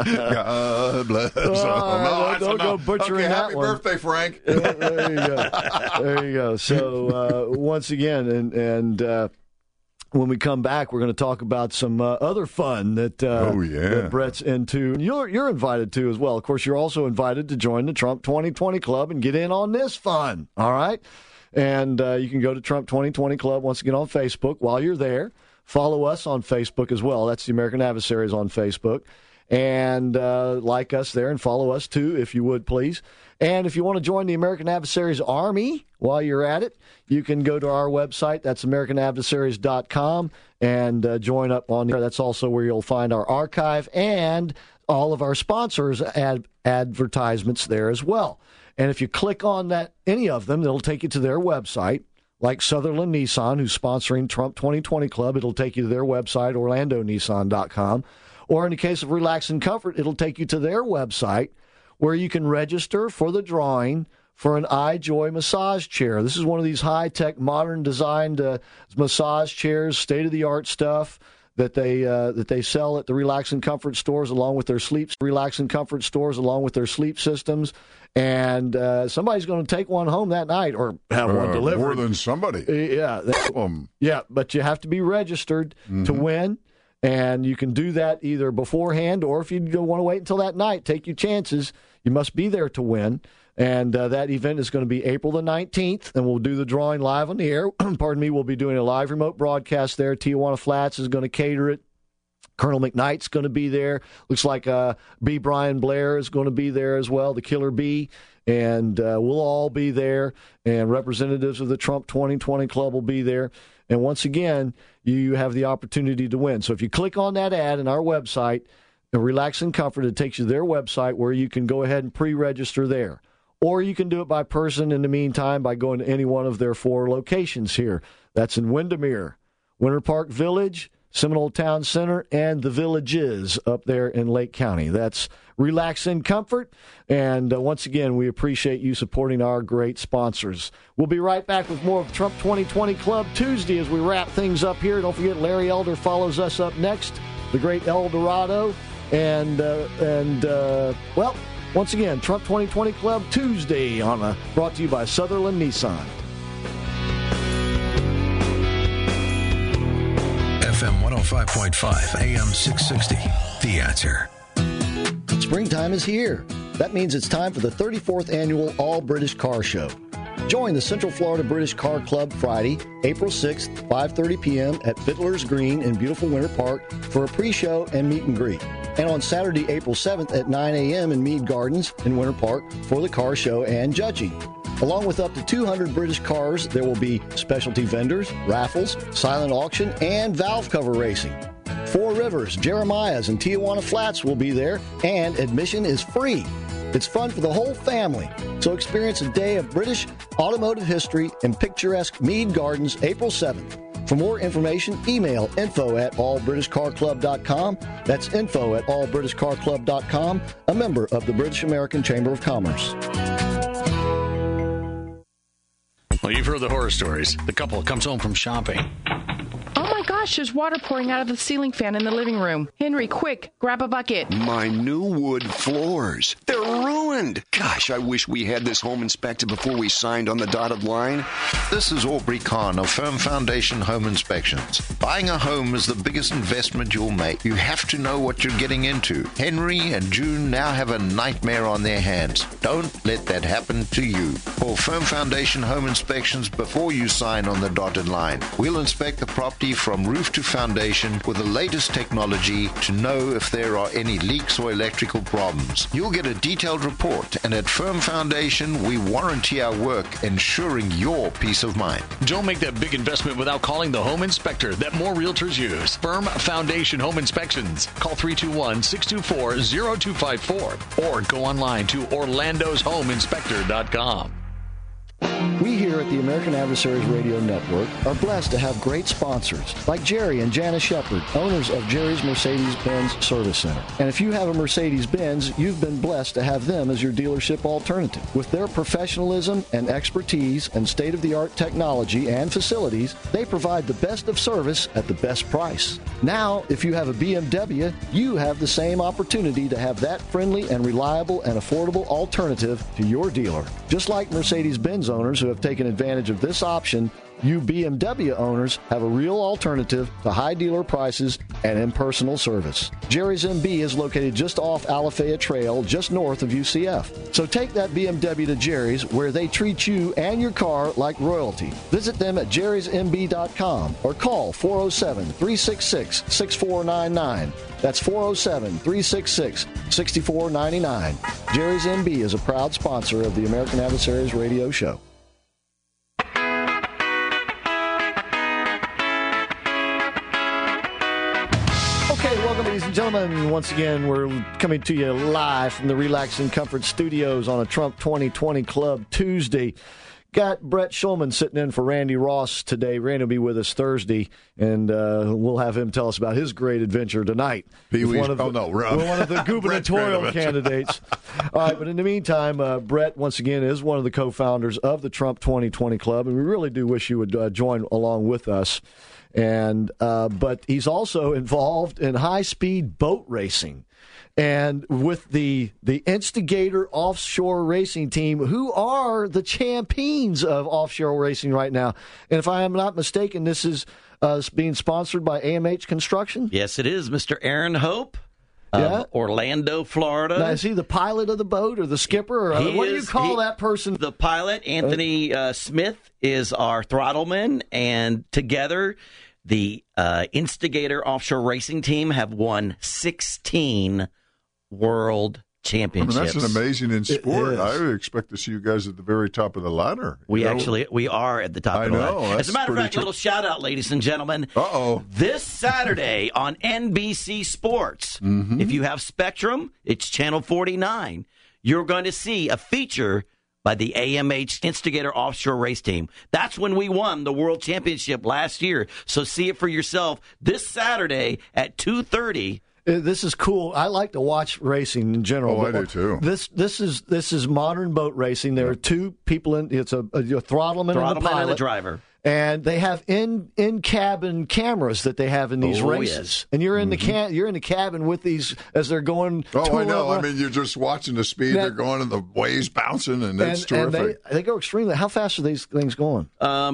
God bless Don't go butchering that happy one. birthday, Frank. There you go. There you go. So once again, and when we come back, we're going to talk about some other fun that that Brett's into. You're invited to as well. Of course, you're also invited to join the Trump 2020 Club and get in on this fun. All right? And you can go to Trump 2020 Club once again on Facebook. While you're there, follow us on Facebook as well. That's the American Adversaries on Facebook. And like us there and follow us too, if you would, please. And if you want to join the American Adversaries Army while you're at it, you can go to our website. That's AmericanAdversaries.com and join up on there. That's also where you'll find our archive and all of our sponsors' advertisements there as well. And if you click on any of them, it'll take you to their website, like Sutherland Nissan, who's sponsoring Trump 2020 Club. It'll take you to their website, OrlandoNissan.com. Or in the case of Relax and Comfort, it'll take you to their website where you can register for the drawing for an iJoy massage chair. This is one of these high-tech, modern designed massage chairs, state-of-the-art stuff that they sell at the Relax and Comfort stores along with their sleep systems. And somebody's going to take one home that night or have one delivered. More than somebody. Yeah, but you have to be registered to win. And you can do that either beforehand or if you don't want to wait until that night, take your chances. You must be there to win. And that event is going to be April the 19th, and we'll do the drawing live on the air. Pardon me, we'll be doing a live remote broadcast there. Tijuana Flats is going to cater it. Colonel McKnight's going to be there. Looks like B. Brian Blair is going to be there as well, the Killer Bee. And we'll all be there. And representatives of the Trump 2020 Club will be there. And once again, you have the opportunity to win. So if you click on that ad in our website, Relax and Comfort, it takes you to their website where you can go ahead and pre-register there. Or you can do it by person in the meantime by going to any one of their 4 locations here. That's in Windermere, Winter Park Village, Seminole Town Center, and the Villages up there in Lake County. That's Relax and Comfort. And once again, we appreciate you supporting our great sponsors. We'll be right back with more of Trump 2020 Club Tuesday as we wrap things up here. Don't forget, Larry Elder follows us up next, the great El Dorado. Well, once again, Trump 2020 Club Tuesday brought to you by Sutherland Nissan. FM 105.5, AM 660. The Answer. Springtime is here. That means it's time for the 34th annual All British Car Show. Join the Central Florida British Car Club Friday, April 6th, 5:30 p.m. at Fiddler's Green in beautiful Winter Park for a pre-show and meet and greet. And on Saturday, April 7th at 9 a.m. in Mead Gardens in Winter Park for the car show and judging. Along with up to 200 British cars, there will be specialty vendors, raffles, silent auction, and valve cover racing. Four Rivers, Jeremiah's, and Tijuana Flats will be there, and admission is free. It's fun for the whole family. So experience a day of British automotive history in picturesque Mead Gardens, April 7th. For more information, email info@allbritishcarclub.com. That's info@allbritishcarclub.com, a member of the British American Chamber of Commerce. Well, you've heard the horror stories. The couple comes home from shopping. Oh my gosh, there's water pouring out of the ceiling fan in the living room. Henry, quick, grab a bucket. My new wood floors. They're ruined. Gosh, I wish we had this home inspected before we signed on the dotted line. This is Aubrey Kahn of Firm Foundation Home Inspections. Buying a home is the biggest investment you'll make. You have to know what you're getting into. Henry and June now have a nightmare on their hands. Don't let that happen to you. Call Firm Foundation Home Inspections before you sign on the dotted line. We'll inspect the property from roof to foundation with the latest technology to know if there are any leaks or electrical problems. You'll get a detailed report, and at Firm Foundation, we warranty our work, ensuring your peace of mind. Don't make that big investment without calling the home inspector that more realtors use. Firm Foundation Home Inspections. Call 321-624-0254 or go online to orlandoshomeinspector.com. We here at the American Adversaries Radio Network are blessed to have great sponsors like Jerry and Janice Shepard, owners of Jerry's Mercedes-Benz Service Center. And if you have a Mercedes-Benz, you've been blessed to have them as your dealership alternative. With their professionalism and expertise and state-of-the-art technology and facilities, they provide the best of service at the best price. Now, if you have a BMW, you have the same opportunity to have that friendly and reliable and affordable alternative to your dealer. Just like Mercedes-Benz owners who have taken advantage of this option, you BMW owners have a real alternative to high dealer prices and impersonal service. Jerry's MB is located just off Alafaya Trail, just north of UCF. So take that BMW to Jerry's, where they treat you and your car like royalty. Visit them at jerrysmb.com or call 407-366-6499. That's 407-366-6499. Jerry's MB is a proud sponsor of the American Adversaries Radio Show. Okay, welcome, ladies and gentlemen. Once again, we're coming to you live from the Relax and Comfort Studios on a Trump 2020 Club Tuesday. Got Brett Schulman sitting in for Randy Ross today. Randy will be with us Thursday, and we'll have him tell us about his great adventure tonight. One of the gubernatorial candidates. All right, but in the meantime, Brett, once again, is one of the co-founders of the Trump 2020 Club, and we really do wish you would join along with us. And but he's also involved in high-speed boat racing. And with the Instigator Offshore Racing Team, who are the champions of offshore racing right now. And if I am not mistaken, this is being sponsored by AMH Construction? Yes, it is. Mr. Aaron Hope of Orlando, Florida. Now, is he the pilot of the boat or the skipper? Or what do you call that person? The pilot, Anthony Smith, is our throttleman. And together, the Instigator Offshore Racing Team have won 16 World Championships. I mean, that's an amazing in sport. I would expect to see you guys at the very top of the ladder. We are at the top of the ladder. As a matter of fact, little shout out, ladies and gentlemen. This Saturday on NBC Sports, if you have Spectrum, it's Channel 49. You're going to see a feature by the AMH Instigator Offshore Race Team. That's when we won the World Championship last year. So see it for yourself this Saturday at 2:30. This is cool. I like to watch racing in general. Oh, I do too. This is modern boat racing. There are two people in. It's a throttleman and a pilot, and a driver, and they have in cabin cameras that they have in these races. Yes. And you're in the cabin with these as they're going. Oh, I know. I mean, you're just watching the speed they're going and the waves bouncing, and it's terrific. And they go extremely. How fast are these things going?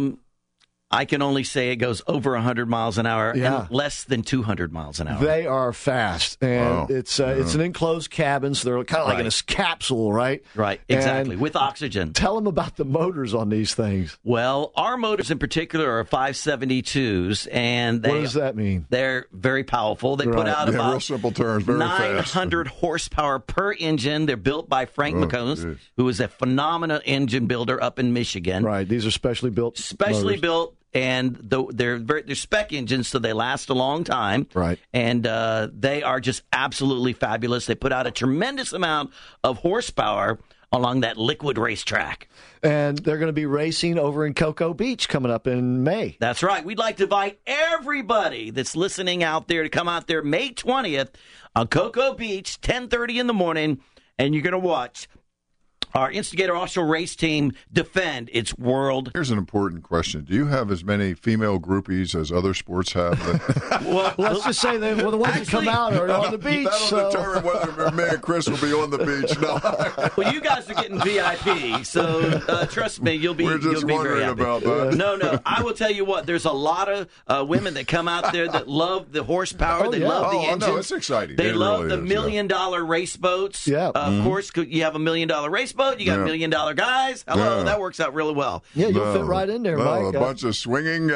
I can only say it goes over 100 miles an hour and less than 200 miles an hour. They are fast, and it's an enclosed cabin, so they're kind of like in a capsule, right? Right, exactly, with oxygen. Tell them about the motors on these things. Well, our motors in particular are 572s, and what does that mean? They're very powerful. They put out about real simple terms, very 900 horsepower per engine. They're built by Frank McCombs, who is a phenomenal engine builder up in Michigan. Right, these are specially built. Specially built. and they're spec engines, so they last a long time. Right. And they are just absolutely fabulous. They put out a tremendous amount of horsepower along that liquid racetrack. And they're going to be racing over in Cocoa Beach coming up in May. That's right. We'd like to invite everybody that's listening out there to come out there May 20th on Cocoa Beach, 10:30 in the morning, and you're going to watch our Instigator Offshore Race Team defend its world. Here's an important question. Do you have as many female groupies as other sports have? Well, let's just say that the ones that come out are on the beach. That'll determine whether me and Chris will be on the beach. No. Well, you guys are getting VIP, so trust me, you'll be We're just you'll be wondering very happy. about that. No, I will tell you what. There's a lot of women that come out there that love the horsepower. They love the engines. No, it's exciting. They It love really the is, $1 million race boats. Yeah. Of course, you have a $1 million race boat. You got $1 million guys. Hello, that works out really well. Yeah, you'll fit right in there, Mike. A bunch of swinging.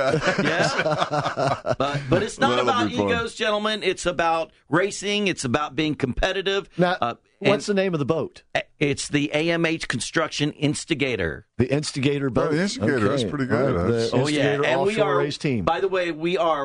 Yeah. But it's not That'll about be fun. egos, gentlemen. It's about racing. It's about being competitive. Now, what's the name of the boat? It's the AMH Construction Instigator. The Instigator boat. The Instigator, that's pretty good. Right. The Instigator and we Offshore are, Race Team. By the way, we are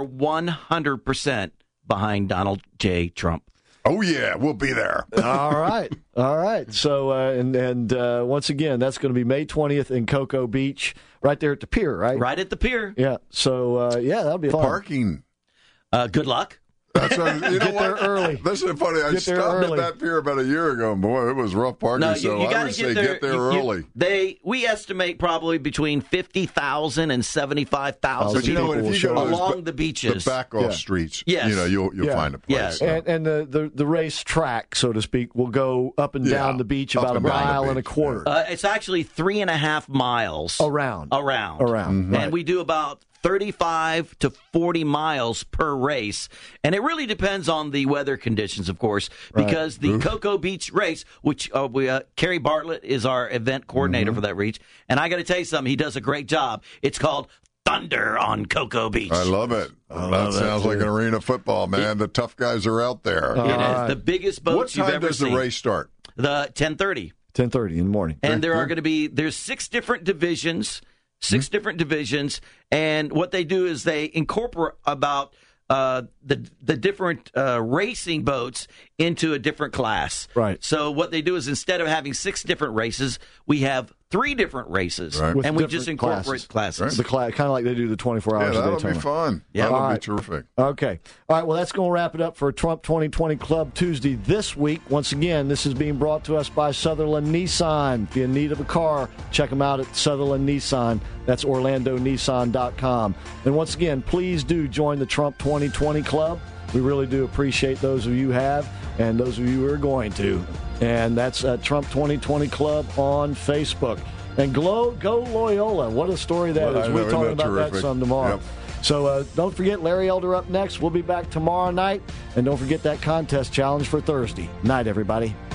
100% behind Donald J. Trump. Oh, yeah, we'll be there. All right. So, and once again, that's going to be May 20th in Cocoa Beach, right there at the pier, right? Right at the pier. Yeah. So, that'll be fun. Parking. Good luck. That's what, you know Get there early. This is funny. I Get there stopped early. at that pier about a year ago, and boy, it was rough parking. No, so you I got would to say get there early. We estimate probably between 50,000 and 75,000 But you know what? people If you go to along the beaches. the back off streets, Yes. you'll find a place. Yes. So. And the race track, so to speak, will go up and down the beach up about a and down the mile and a beach, quarter. It's actually 3.5 miles Around. And Right. we do about 35 to 40 miles per race. And it really depends on the weather conditions, of course, because the Cocoa Beach race, which Kerry Bartlett is our event coordinator for that race. And I got to tell you something, he does a great job. It's called Thunder on Cocoa Beach. I love it. That sounds like an arena football, man. The tough guys are out there. It is the biggest boats you've What time ever does seen. the race start? The 10:30. 10:30 in the morning. And there are going to be, there's 6 different divisions. Different divisions, and what they do is they incorporate about the different racing boats into a different class. Right. So what they do is instead of having 6 different races, we have 3 different races, Right. and we With just different incorporate classes. The kind of like they do the 24 hours Yeah, of that'll Daytona. be fun. Yeah. That'll All be right. terrific. Okay. All right, well, that's going to wrap it up for Trump 2020 Club Tuesday this week. Once again, this is being brought to us by Sutherland Nissan. If you're in need of a car, check them out at Sutherland Nissan. That's OrlandoNissan.com. And once again, please do join the Trump 2020 Club. We really do appreciate those of you who have and those of you who are going to. And that's Trump 2020 Club on Facebook. And go Loyola. What a story that Well, is. I know, We're isn't talking that about that terrific? some tomorrow. Yep. So don't forget Larry Elder up next. We'll be back tomorrow night. And don't forget that contest challenge for Thursday. Night, everybody.